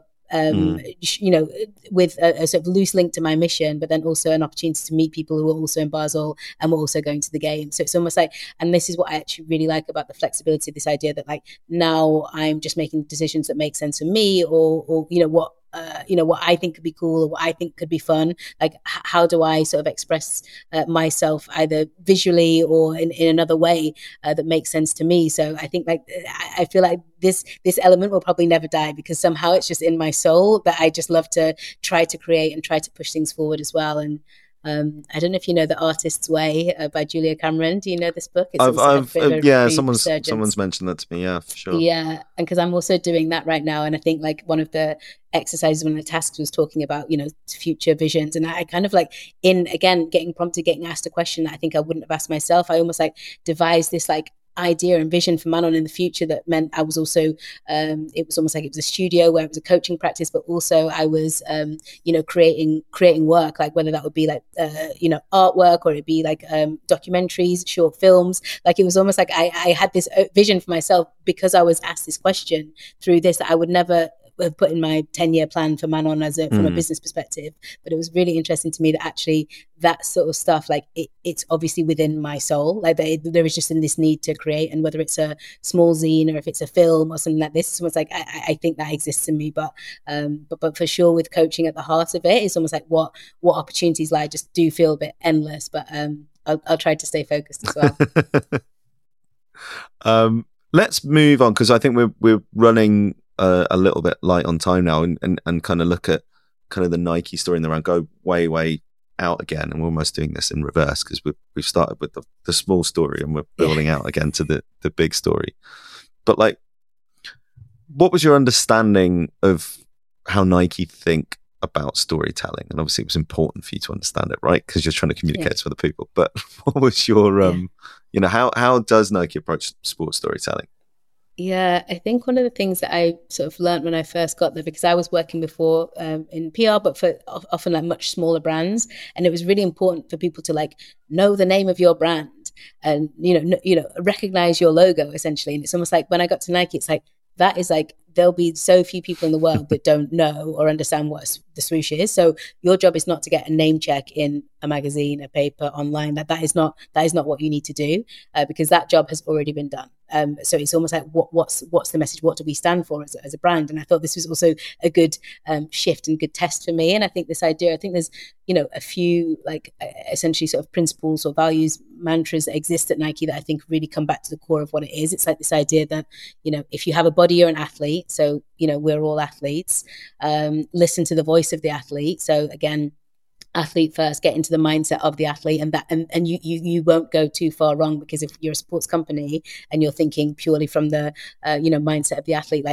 with a sort of loose link to my mission, but then also an opportunity to meet people who are also in Basel and were also going to the game. So it's almost like, and this is what I actually really like about the flexibility of this idea that like now I'm just making decisions that make sense for me or what I think could be cool or what I think could be fun. Like, how do I sort of express myself either visually or in another way that makes sense to me? So I think I feel like this element will probably never die because somehow it's just in my soul that I just love to try to create and try to push things forward as well. And I don't know if you know The Artist's Way by Julia Cameron. Do you know this book? Someone's mentioned that to me. Yeah, for sure. Yeah, and because I'm also doing that right now, and I think like one of the exercises, one of the tasks was talking about future visions, and I kind of like getting asked a question that I think I wouldn't have asked myself. I almost like devised this like idea and vision for Manon in the future that meant I was also it was almost like it was a studio where it was a coaching practice, but also I was creating work, like whether that would be like artwork or it'd be like documentaries, short films. Like it was almost like I had this vision for myself because I was asked this question through this that I would never have put in my 10-year plan for Manon from a business perspective. But it was really interesting to me that actually that sort of stuff, like it's obviously within my soul. Like there is just in this need to create, and whether it's a small zine or if it's a film or something like this, it's almost like I think that exists in me. But for sure, with coaching at the heart of it, it's almost like what opportunities lie just do feel a bit endless. But I'll try to stay focused as well. Let's move on because I think we're running a little bit light on time now, and kind of look at kind of the Nike story in the round, go way out again, and we're almost doing this in reverse because we've started with the small story and we're building out again to the big story. But like, what was your understanding of how Nike think about storytelling? And obviously it was important for you to understand it, right? Because you're trying to communicate to other people. But what was your how does Nike approach sports storytelling? Yeah, I think one of the things that I sort of learned when I first got there, because I was working before in PR, but for often like much smaller brands, and it was really important for people to like know the name of your brand and recognize your logo essentially. And it's almost like when I got to Nike, it's like that is like there'll be so few people in the world that don't know or understand what the swoosh is. So your job is not to get a name check in a magazine, a paper, online. That is not what you need to do because that job has already been done. So it's almost like what's the message? What do we stand for as a brand? And I thought this was also a good shift and good test for me. And I think this idea, I think there's a few like essentially sort of principles or values, mantras that exist at Nike that I think really come back to the core of what it is. It's like this idea that if you have a body, you're an athlete. So we're all athletes. Listen to the voice of the athlete. So again, athlete first, get into the mindset of the athlete, and you won't go too far wrong, because if you're a sports company and you're thinking purely from the mindset of the athlete, like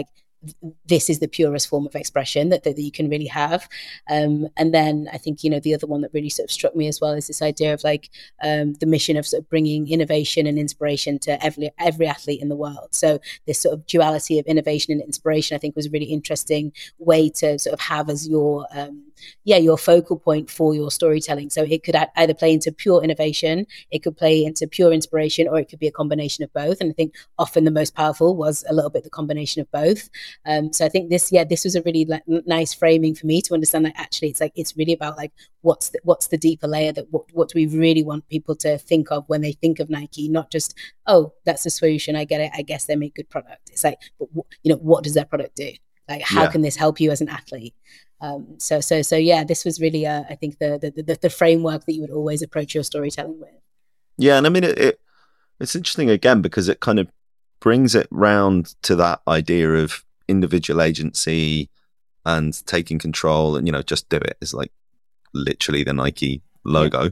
this is the purest form of expression that you can really have. And then I think, the other one that really sort of struck me as well is this idea of like the mission of sort of bringing innovation and inspiration to every athlete in the world. So this sort of duality of innovation and inspiration, I think, was a really interesting way to sort of have as your focal point for your storytelling. So it could either play into pure innovation, it could play into pure inspiration, or it could be a combination of both. And I think often the most powerful was a little bit the combination of both. So I think this was a really nice framing for me to understand that actually it's really about like what's the deeper layer, that what do we really want people to think of when they think of Nike, not just, oh, that's the solution, I get it, I guess they make good product. It's like, but what does their product do? Like, how can this help you as an athlete? So this was really, I think, the framework that you would always approach your storytelling with. Yeah, and I mean, it's interesting again because it kind of brings it round to that idea of individual agency and taking control, and just do it is like literally the Nike logo.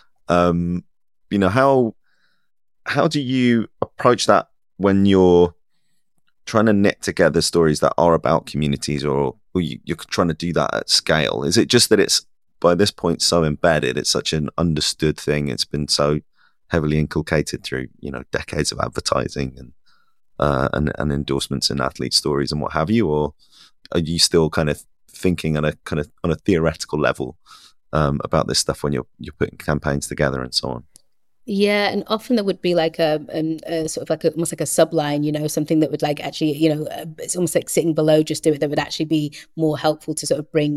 Yeah. How do you approach that when you're trying to knit together stories that are about communities, or you're trying to do that at scale? Is it just that it's by this point so embedded, it's such an understood thing, it's been so heavily inculcated through decades of advertising and endorsements and athlete stories and what have you, or are you still kind of thinking on a theoretical level about this stuff when you're putting campaigns together and so on? Yeah, and often there would be like a sort of like almost like a subline, something that would like actually, it's almost like sitting below just do it, that would actually be more helpful to sort of bring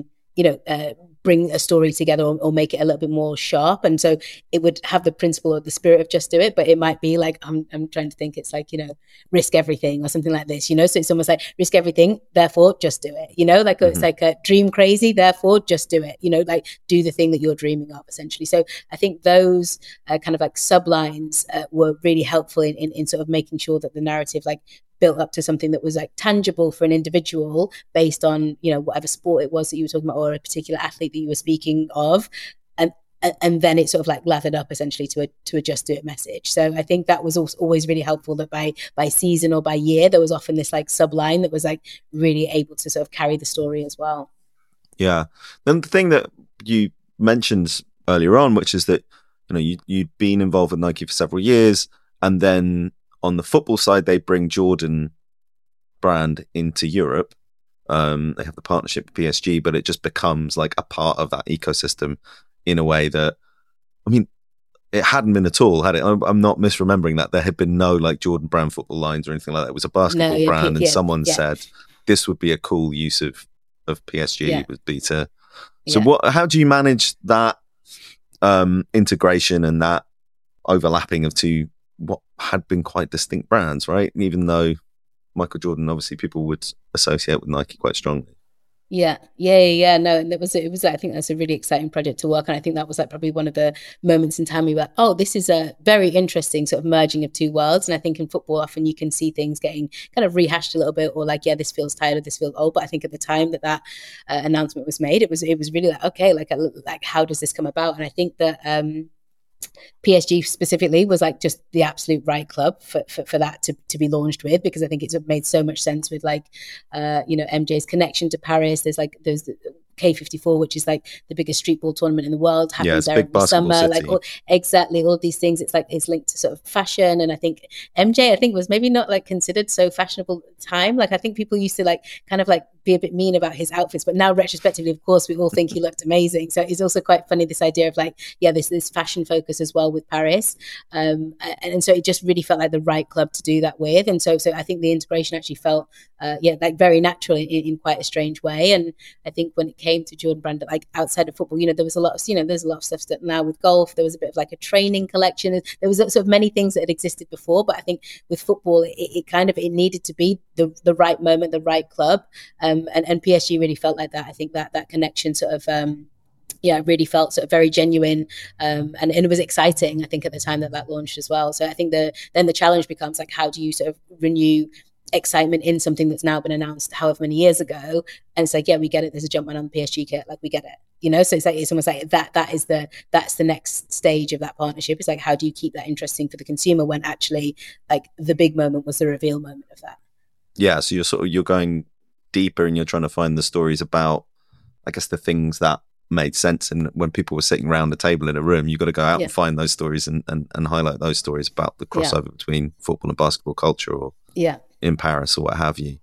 a story together or make it a little bit more sharp. And so it would have the principle or the spirit of just do it, but it might be like, I'm trying to think, it's like, risk everything or something like this, so it's almost like risk everything, therefore just do it, like it's like a dream crazy, therefore just do it, like do the thing that you're dreaming of essentially. So I think those kind of like sublines were really helpful in sort of making sure that the narrative like built up to something that was like tangible for an individual based on whatever sport it was that you were talking about, or a particular athlete that you were speaking of, and then it sort of like lathered up essentially to a just do it message. So I think that was always really helpful, that by season or by year there was often this like subline that was like really able to sort of carry the story as well. Yeah. Then the thing that you mentioned earlier on, which is that you'd been involved with Nike for several years, and then on the football side, they bring Jordan brand into Europe. They have the partnership with PSG, but it just becomes like a part of that ecosystem in a way that, I mean, it hadn't been at all, had it? I'm not misremembering that. There had been no like Jordan brand football lines or anything like that. It was a basketball brand, and someone said this would be a cool use of PSG. It would be to. So how do you manage that integration and that overlapping of two what had been quite distinct brands, right? Even though Michael Jordan, obviously, people would associate with Nike quite strongly. Yeah. No, and it was. I think that's a really exciting project to work on. I think that was like probably one of the moments in time we were, oh, this is a very interesting sort of merging of two worlds. And I think in football, often you can see things getting kind of rehashed a little bit, or like, this feels tired, or this feels old. But I think at the time that announcement was made, it was really like, okay, like how does this come about? And I think that PSG specifically was like just the absolute right club for that to be launched with, because I think it's made so much sense with like MJ's connection to Paris. There's the K54, which is like the biggest streetball tournament in the world, happens there in the summer. City. Like all of these things. It's like it's linked to sort of fashion, and I think MJ was maybe not like considered so fashionable at the time. Like I think people used to like kind of like be a bit mean about his outfits, but now retrospectively, of course, we all think he looked amazing. So it's also quite funny, this idea of like this fashion focus as well with Paris, and so it just really felt like the right club to do that with. And so I think the integration actually felt like very natural in quite a strange way. And I think when it came to Jordan Brand, like outside of football, there was a lot of there's a lot of stuff that now with golf, there was a bit of like a training collection. There was sort of many things that had existed before, but I think with football, it needed to be the right moment, the right club, and PSG really felt like that. I think that connection sort of really felt sort of very genuine, and it was exciting, I think, at the time that launched as well. So I think then the challenge becomes like, how do you sort of renew excitement in something that's now been announced however many years ago? And it's like, we get it, there's a Jumpman on the PSG kit, like we get it, so it's almost like that's the next stage of that partnership. It's like, how do you keep that interesting for the consumer when actually like the big moment was the reveal moment of that? So you're going deeper and you're trying to find the stories about, I guess, the things that made sense. And when people were sitting around the table in a room, you've got to go out and find those stories and highlight those stories about the crossover between football and basketball culture, or in Paris or what have you.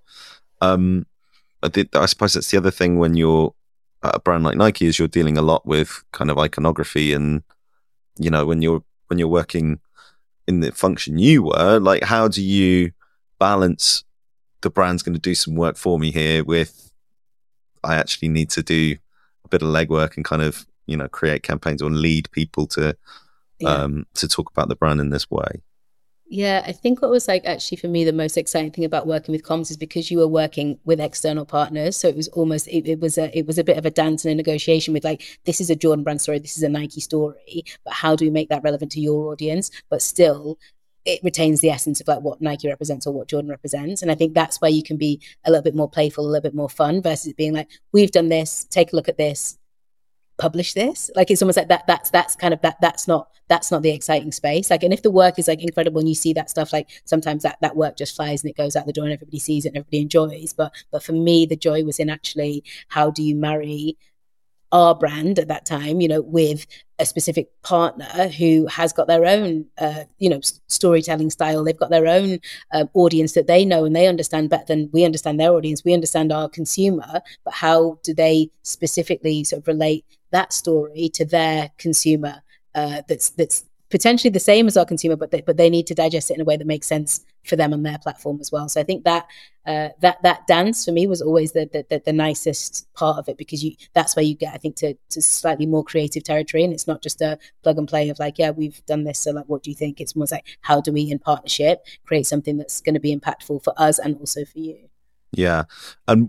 I suppose that's the other thing when you're at a brand like Nike, is you're dealing a lot with kind of iconography, and when you're working in the function you were, like, how do you balance the brand's going to do some work for me here with, I actually need to do a bit of legwork and kind of create campaigns or lead people to talk about the brand in this way? Yeah, I think what was like actually for me the most exciting thing about working with comms is because you were working with external partners. So it was almost it was a bit of a dance and a negotiation with, like, this is a Jordan brand story, this is a Nike story, but how do we make that relevant to your audience, but still it retains the essence of like what Nike represents or what Jordan represents. And I think that's where you can be a little bit more playful, a little bit more fun, versus it being like, we've done this, take a look at this, publish this. Like, it's almost like that's kind of that's not the exciting space. Like, and if the work is like incredible and you see that stuff, like sometimes that work just flies and it goes out the door and everybody sees it and everybody enjoys. But for me, the joy was in actually, how do you marry our brand at that time, with a specific partner who has got their own, storytelling style. They've got their own audience that they know and they understand better than we understand their audience. We understand our consumer, but how do they specifically sort of relate that story to their consumer that's potentially the same as our consumer, but they need to digest it in a way that makes sense for them on their platform as well. So I think that that dance for me was always the nicest part of it, because that's where you get, I think, to slightly more creative territory, and it's not just a plug and play of like, yeah, we've done this, so like, what do you think? It's more like, how do we in partnership create something that's going to be impactful for us and also for you? Yeah. And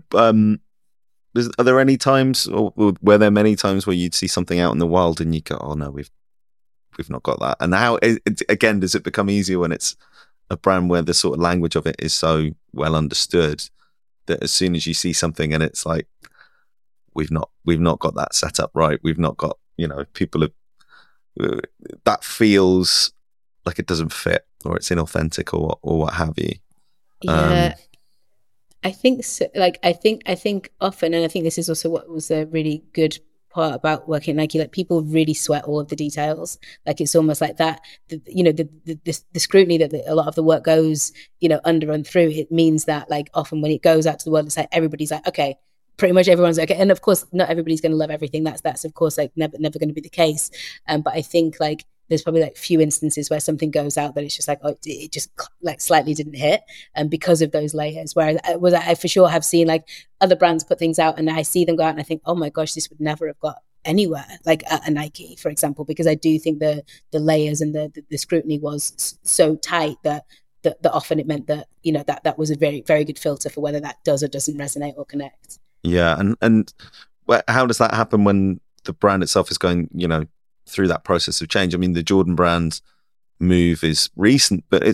are there any times, or were there many times where you'd see something out in the wild and you go, oh no, we've not got that? And how, again, does it become easier when it's a brand where the sort of language of it is so well understood that as soon as you see something and it's like, we've not got that set up right, we've not got, people have, that feels like it doesn't fit, or it's inauthentic, or what have you? Yeah. I think so, like, I think often, and I think this is also what was a really good part about working at Nike, like, people really sweat all of the details. Like, it's almost like that, the scrutiny that a lot of the work goes, under and through, it means that, like, often when it goes out to the world, it's like everybody's like, okay, pretty much everyone's okay. And of course, not everybody's going to love everything. That's of course, like, never going to be the case. But I think, like, there's probably like few instances where something goes out that it's just like, oh, it just like slightly didn't hit, and because of those layers. Whereas I for sure have seen like other brands put things out and I see them go out and I think, oh my gosh, this would never have got anywhere, like a Nike, for example, because I do think the layers and the scrutiny was so tight that often it meant that, that was a very, very good filter for whether that does or doesn't resonate or connect. Yeah. And how does that happen when the brand itself is going, through that process of change? I mean, the Jordan brand move is recent, but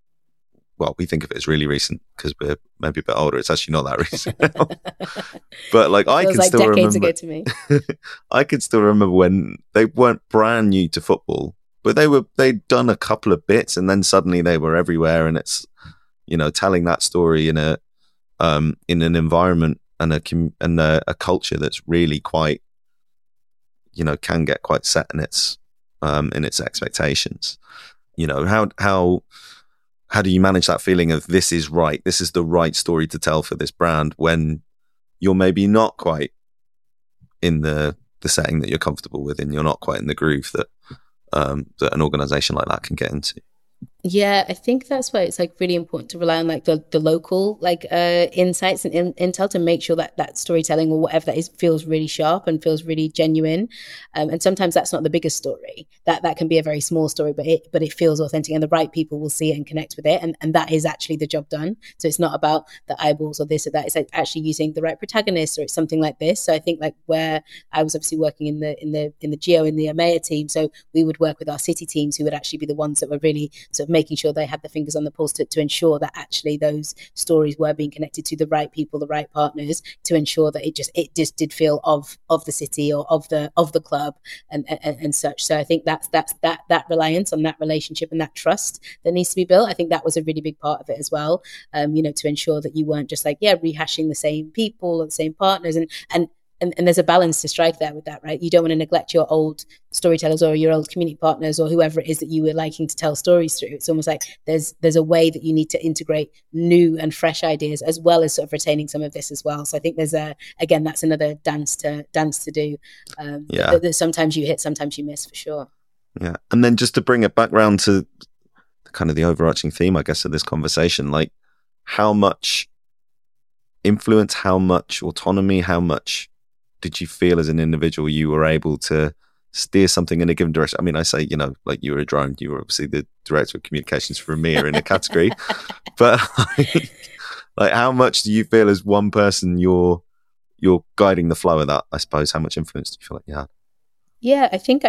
we think of it as really recent because we're maybe a bit older. It's actually not that recent now. But like, I can like still decades remember, ago to me. I can still remember when they weren't brand new to football, but they'd done a couple of bits and then suddenly they were everywhere. And it's, telling that story in an environment and a culture that's really quite, can get quite set in its expectations. How do you manage that feeling of this is right, this is the right story to tell for this brand, when you're maybe not quite in the setting that you're comfortable with, and you're not quite in the groove that an organization like that can get into? Yeah, I think that's why it's like really important to rely on like the local like insights and intel to make sure that storytelling or whatever that is feels really sharp and feels really genuine. And sometimes that's not the biggest story. That can be a very small story, but it feels authentic, and the right people will see it and connect with it, and that is actually the job done. So it's not about the eyeballs or this or that. It's like actually using the right protagonist, or it's something like this. So I think like where I was obviously working in the Geo in the EMEA team, so we would work with our city teams who would actually be the ones that were really sort of sort of making sure they had the fingers on the pulse to ensure that actually those stories were being connected to the right people, the right partners, to ensure that it just did feel of the city or of the club and such. So I think that's that reliance on that relationship and that trust that needs to be built. I think that was a really big part of it as well. To ensure that you weren't just like rehashing the same people or the same partners, and there's a balance to strike there with that, right? You don't want to neglect your old storytellers or your old community partners or whoever it is that you were liking to tell stories through. It's almost like there's a way that you need to integrate new and fresh ideas as well as sort of retaining some of this as well. So I think there's that's another dance to do. That sometimes you hit, sometimes you miss, for sure. Yeah, and then just to bring it back round to kind of the overarching theme, I guess, of this conversation, like how much influence, how much autonomy, how much did you feel as an individual you were able to steer something in a given direction? I mean, I say, like you were a drone, you were obviously the director of communications for EMEA in a category, but like how much do you feel as one person you're guiding the flow of that, I suppose? How much influence do you feel like you had? Yeah, I think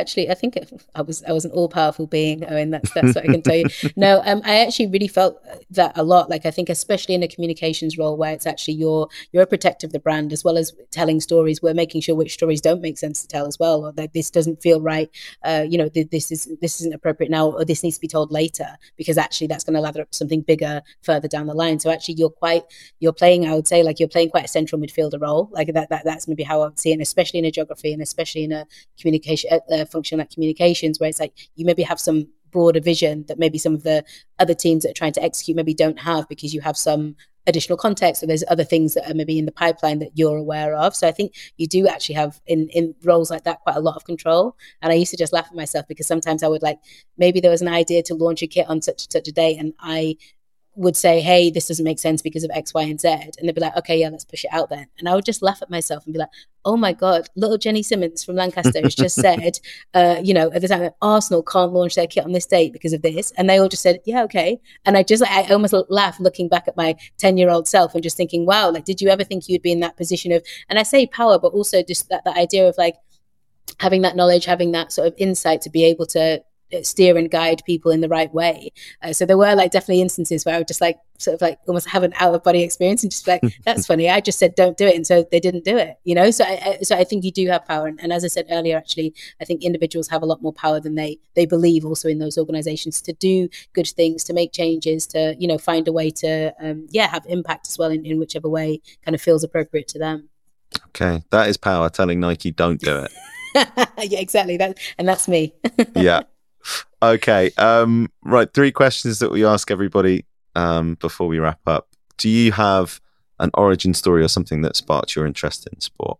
I was an all powerful being. I mean, that's what I can tell you. No, I actually really felt that a lot. Like I think, especially in a communications role where it's actually you're a protector of the brand as well as telling stories. We're making sure which stories don't make sense to tell as well, or that this doesn't feel right. This isn't appropriate now, or this needs to be told later because actually that's going to lather up something bigger further down the line. So actually, you're playing. I would say like you're playing quite a central midfielder role. Like that's maybe how I would see it, and especially in a geography and especially in a communication function like communications, where it's like you maybe have some broader vision that maybe some of the other teams that are trying to execute maybe don't have because you have some additional context or there's other things that are maybe in the pipeline that you're aware of. So I think you do actually have in roles like that quite a lot of control. And I used to just laugh at myself because sometimes I would like, maybe there was an idea to launch a kit on such a date and I would say, hey, this doesn't make sense because of X, Y, and Z. And they'd be like, okay, yeah, let's push it out then. And I would just laugh at myself and be like, oh my God, little Jenny Simmons from Lancaster has just said, at the time, Arsenal can't launch their kit on this date because of this. And they all just said, yeah, okay. And I almost laugh looking back at my 10-year-old self and just thinking, wow, like, did you ever think you'd be in that position of, and I say power, but also just that idea of like having that knowledge, having that sort of insight to be able to steer and guide people in the right way. So there were like definitely instances where I would just like sort of like almost have an out of body experience and just be like, that's funny, I just said don't do it, and so they didn't do it, so I think you do have power, and as I said earlier, actually I think individuals have a lot more power than they believe also in those organizations to do good things, to make changes, to find a way to have impact as well in whichever way kind of feels appropriate to them. Okay, that is power, telling Nike don't do it. Yeah, exactly, that's me. Yeah. Okay. Right. 3 questions that we ask everybody before we wrap up. Do you have an origin story or something that sparked your interest in sport?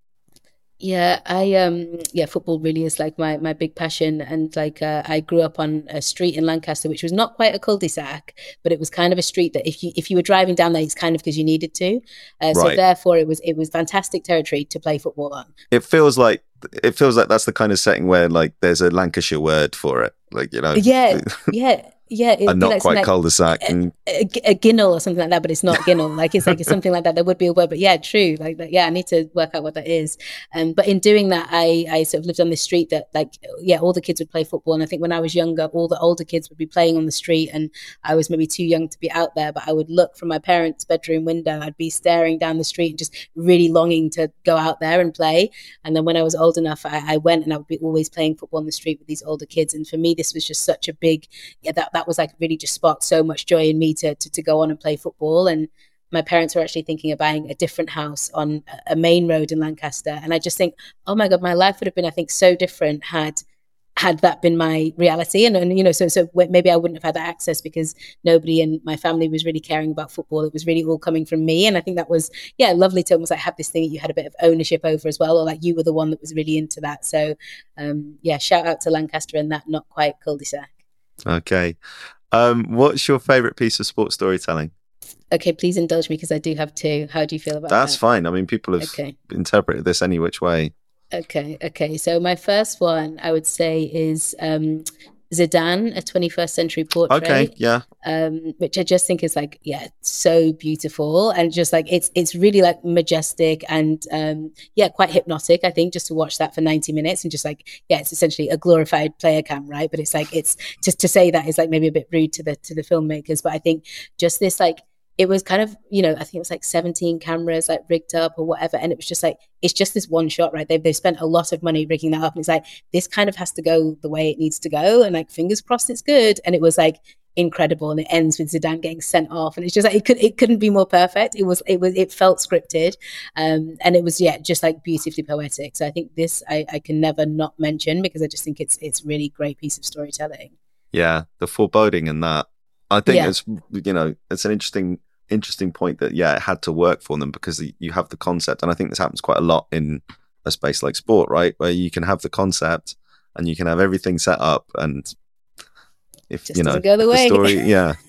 Yeah, football really is like my big passion, and like I grew up on a street in Lancaster, which was not quite a cul-de-sac, but it was kind of a street that if you were driving down there, it's kind of because you needed to. So therefore, it was fantastic territory to play football on. It feels like that's the kind of setting where like there's a Lancashire word for it, like Yeah, a not quite cul-de-sac, a ginnel or something like that, but it's not ginnel. Like it's something like that. There would be a word, but yeah, true. Like I need to work out what that is. But in doing that, I sort of lived on this street that all the kids would play football, and I think when I was younger, all the older kids would be playing on the street, and I was maybe too young to be out there. But I would look from my parents' bedroom window. I'd be staring down the street and just really longing to go out there and play. And then when I was old enough, I went and I would be always playing football on the street with these older kids. And for me, this was just such a big that was like really just sparked so much joy in me to go on and play football. And my parents were actually thinking of buying a different house on a main road in Lancaster. And I just think, oh my God, my life would have been, I think, so different had that been my reality. And so maybe I wouldn't have had that access because nobody in my family was really caring about football. It was really all coming from me. And I think that was, lovely to almost like have this thing that you had a bit of ownership over as well, or like you were the one that was really into that. So shout out to Lancaster and that not quite cul-de-sac. Okay. What's your favorite piece of sports storytelling? Okay, please indulge me because I do have 2. How do you feel about that? That's fine. I mean, people have interpreted this any which way. Okay. So my first one I would say is Zidane, a 21st century portrait. Okay, yeah. Which I just think is like, so beautiful, and just like it's really like majestic and quite hypnotic. I think just to watch that for 90 minutes and just like, it's essentially a glorified player cam, right? But it's like, it's just to say that is like maybe a bit rude to the filmmakers, but I think just this like, it was kind of, I think it was like 17 cameras like rigged up or whatever. And it was just like, it's just this one shot, right? They've spent a lot of money rigging that up. And it's like, this kind of has to go the way it needs to go. And like, fingers crossed it's good. And it was like incredible. And it ends with Zidane getting sent off. And it's just like, it couldn't be more perfect. It felt scripted. And it was, just like beautifully poetic. So I think this, I can never not mention, because I just think it's really great piece of storytelling. Yeah. The foreboding in that, I think it's, it's an interesting point that it had to work for them, because you have the concept, and I think this happens quite a lot in a space like sport, right, where you can have the concept and you can have everything set up, and if just doesn't go the way. Story,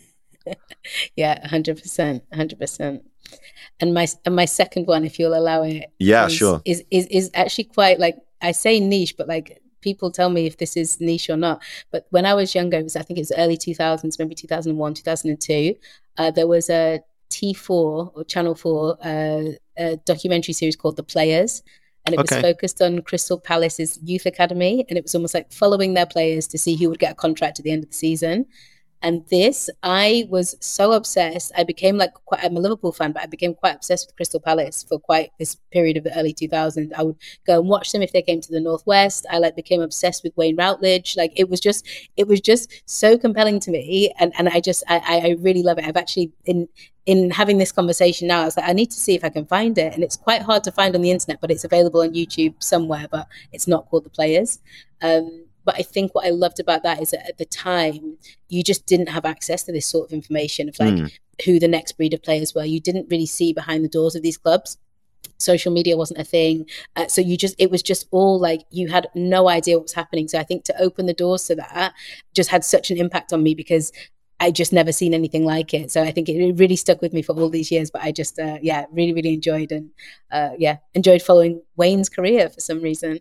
100%. And my second one, if you'll allow it, sure, is actually quite like, I say niche, but like, people tell me if this is niche or not. But when I was younger, I think it was early 2000s, maybe 2001, 2002. There was a T4 or Channel 4 a documentary series called The Players. And it was focused on Crystal Palace's youth academy. And it was almost like following their players to see who would get a contract at the end of the season. And this, I was so obsessed. I became like, I'm a Liverpool fan, but I became quite obsessed with Crystal Palace for quite this period of the early 2000s. I would go and watch them if they came to the Northwest. I became obsessed with Wayne Routledge. Like it was just so compelling to me. And I really love it. I've actually, in having this conversation now, I was like, I need to see if I can find it. And it's quite hard to find on the internet, but it's available on YouTube somewhere, but it's not called The Players. But I think what I loved about that is that at the time, you just didn't have access to this sort of information of like who the next breed of players were. You didn't really see behind the doors of these clubs. Social media wasn't a thing. So it was just all like, you had no idea what was happening. So I think to open the doors to that just had such an impact on me, because I just never seen anything like it. So I think it really stuck with me for all these years, but I just, really, really enjoyed enjoyed following Wayne's career for some reason.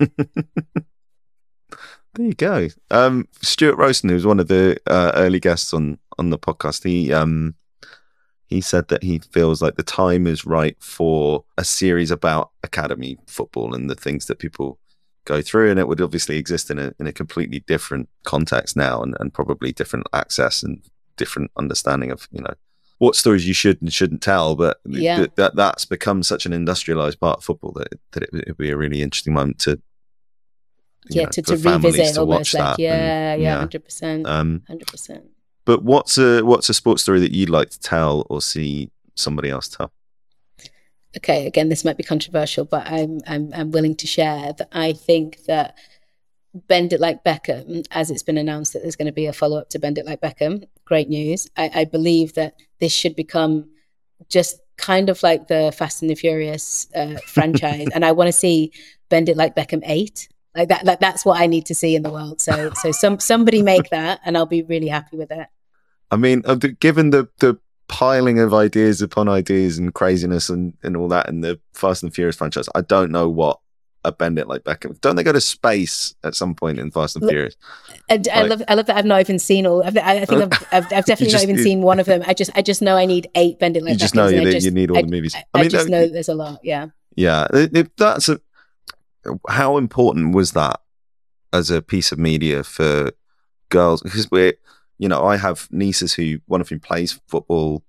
There you go. Stuart Rosen, who was one of the early guests on the podcast, he said that he feels like the time is right for a series about academy football and the things that people go through, and it would obviously exist in a completely different context now, and probably different access and different understanding of what stories you should and shouldn't tell. But that's become such an industrialized part of football that it would be a really interesting moment to revisit almost like 100%. 100%. But what's a sports story that you'd like to tell or see somebody else tell? Okay, again, this might be controversial, but I'm willing to share that I think that Bend It Like Beckham, as it's been announced that there's going to be a follow-up to Bend It Like Beckham, great news. I believe that this should become just kind of like the Fast and the Furious franchise, and I want to see Bend It Like Beckham 8. Like that, that's what I need to see in the world. So somebody make that, and I'll be really happy with it. I mean, given the piling of ideas upon ideas and craziness and all that in the Fast and Furious franchise, I don't know what a Bend It Like Beckham. Don't they go to space at some point in Fast and Furious? I love that I've not even seen all. I think I've definitely not even seen one of them. I just know I need 8 Bend It Like Beckhams. You just know you need all the movies. I just know there's a lot. Yeah. Yeah, that's how important was that as a piece of media for girls? Because I have nieces one of whom plays football,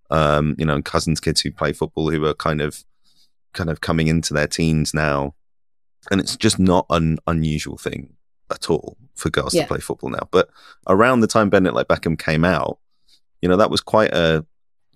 and cousins' kids who play football, who are kind of coming into their teens now, and it's just not an unusual thing at all for girls to play football now. But around the time Bend It Like Beckham came out, that was quite a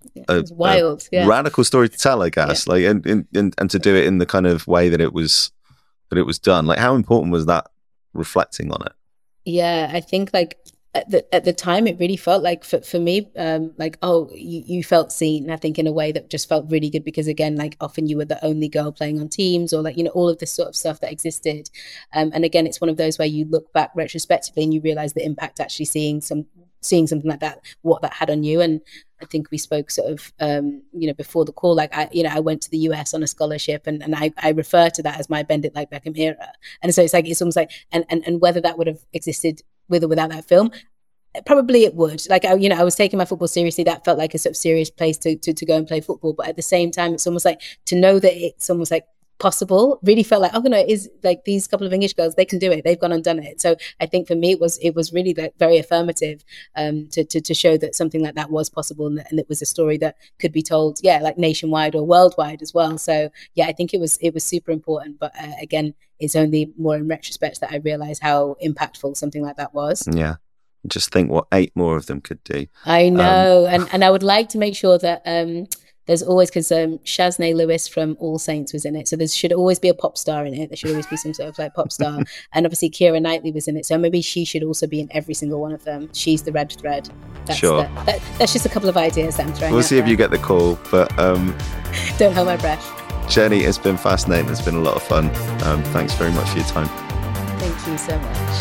wild, radical story to tell, I guess. Like, and to do it in the kind of way that it was done. Like, how important was that, reflecting on it? Yeah, I think like at the time it really felt like for me, like, oh, you felt seen, I think, in a way that just felt really good, because again, like often you were the only girl playing on teams, or like, all of this sort of stuff that existed. And again, it's one of those where you look back retrospectively and you realize the impact actually seeing something like that, what that had on you. And I think we spoke sort of, before the call, like I went to the US on a scholarship, and I refer to that as my Bend It Like Beckham era. And so it's almost like, and whether that would have existed with or without that film? Probably it would. Like, I was taking my football seriously. That felt like a sort of serious place to go and play football. But at the same time, it's almost like to know that it's almost like possible really felt like, it is like these couple of English girls, they can do it. They've gone and done it. So I think for me, it was really like very affirmative to show that something like that was possible, and it was a story that could be told, like nationwide or worldwide as well. So I think it was super important. But again, it's only more in retrospect that I realized how impactful something like that was. Yeah. Just think what 8 more of them could do. I know. And I would like to make sure that there's always, because Shaznay Lewis from All Saints was in it. So there should always be a pop star in it. There should always be some sort of like pop star. And obviously Keira Knightley was in it. So maybe she should also be in every single one of them. She's the red thread. Sure. That's just a couple of ideas that I'm throwing We'll see there. if you get the call. But don't hold my breath. Jenny, it's been fascinating. It's been a lot of fun. Thanks very much for your time. Thank you so much.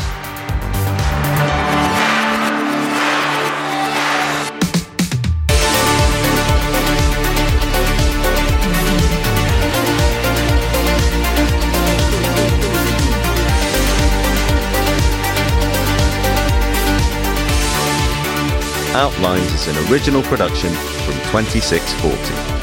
Outlines is an original production from 2640.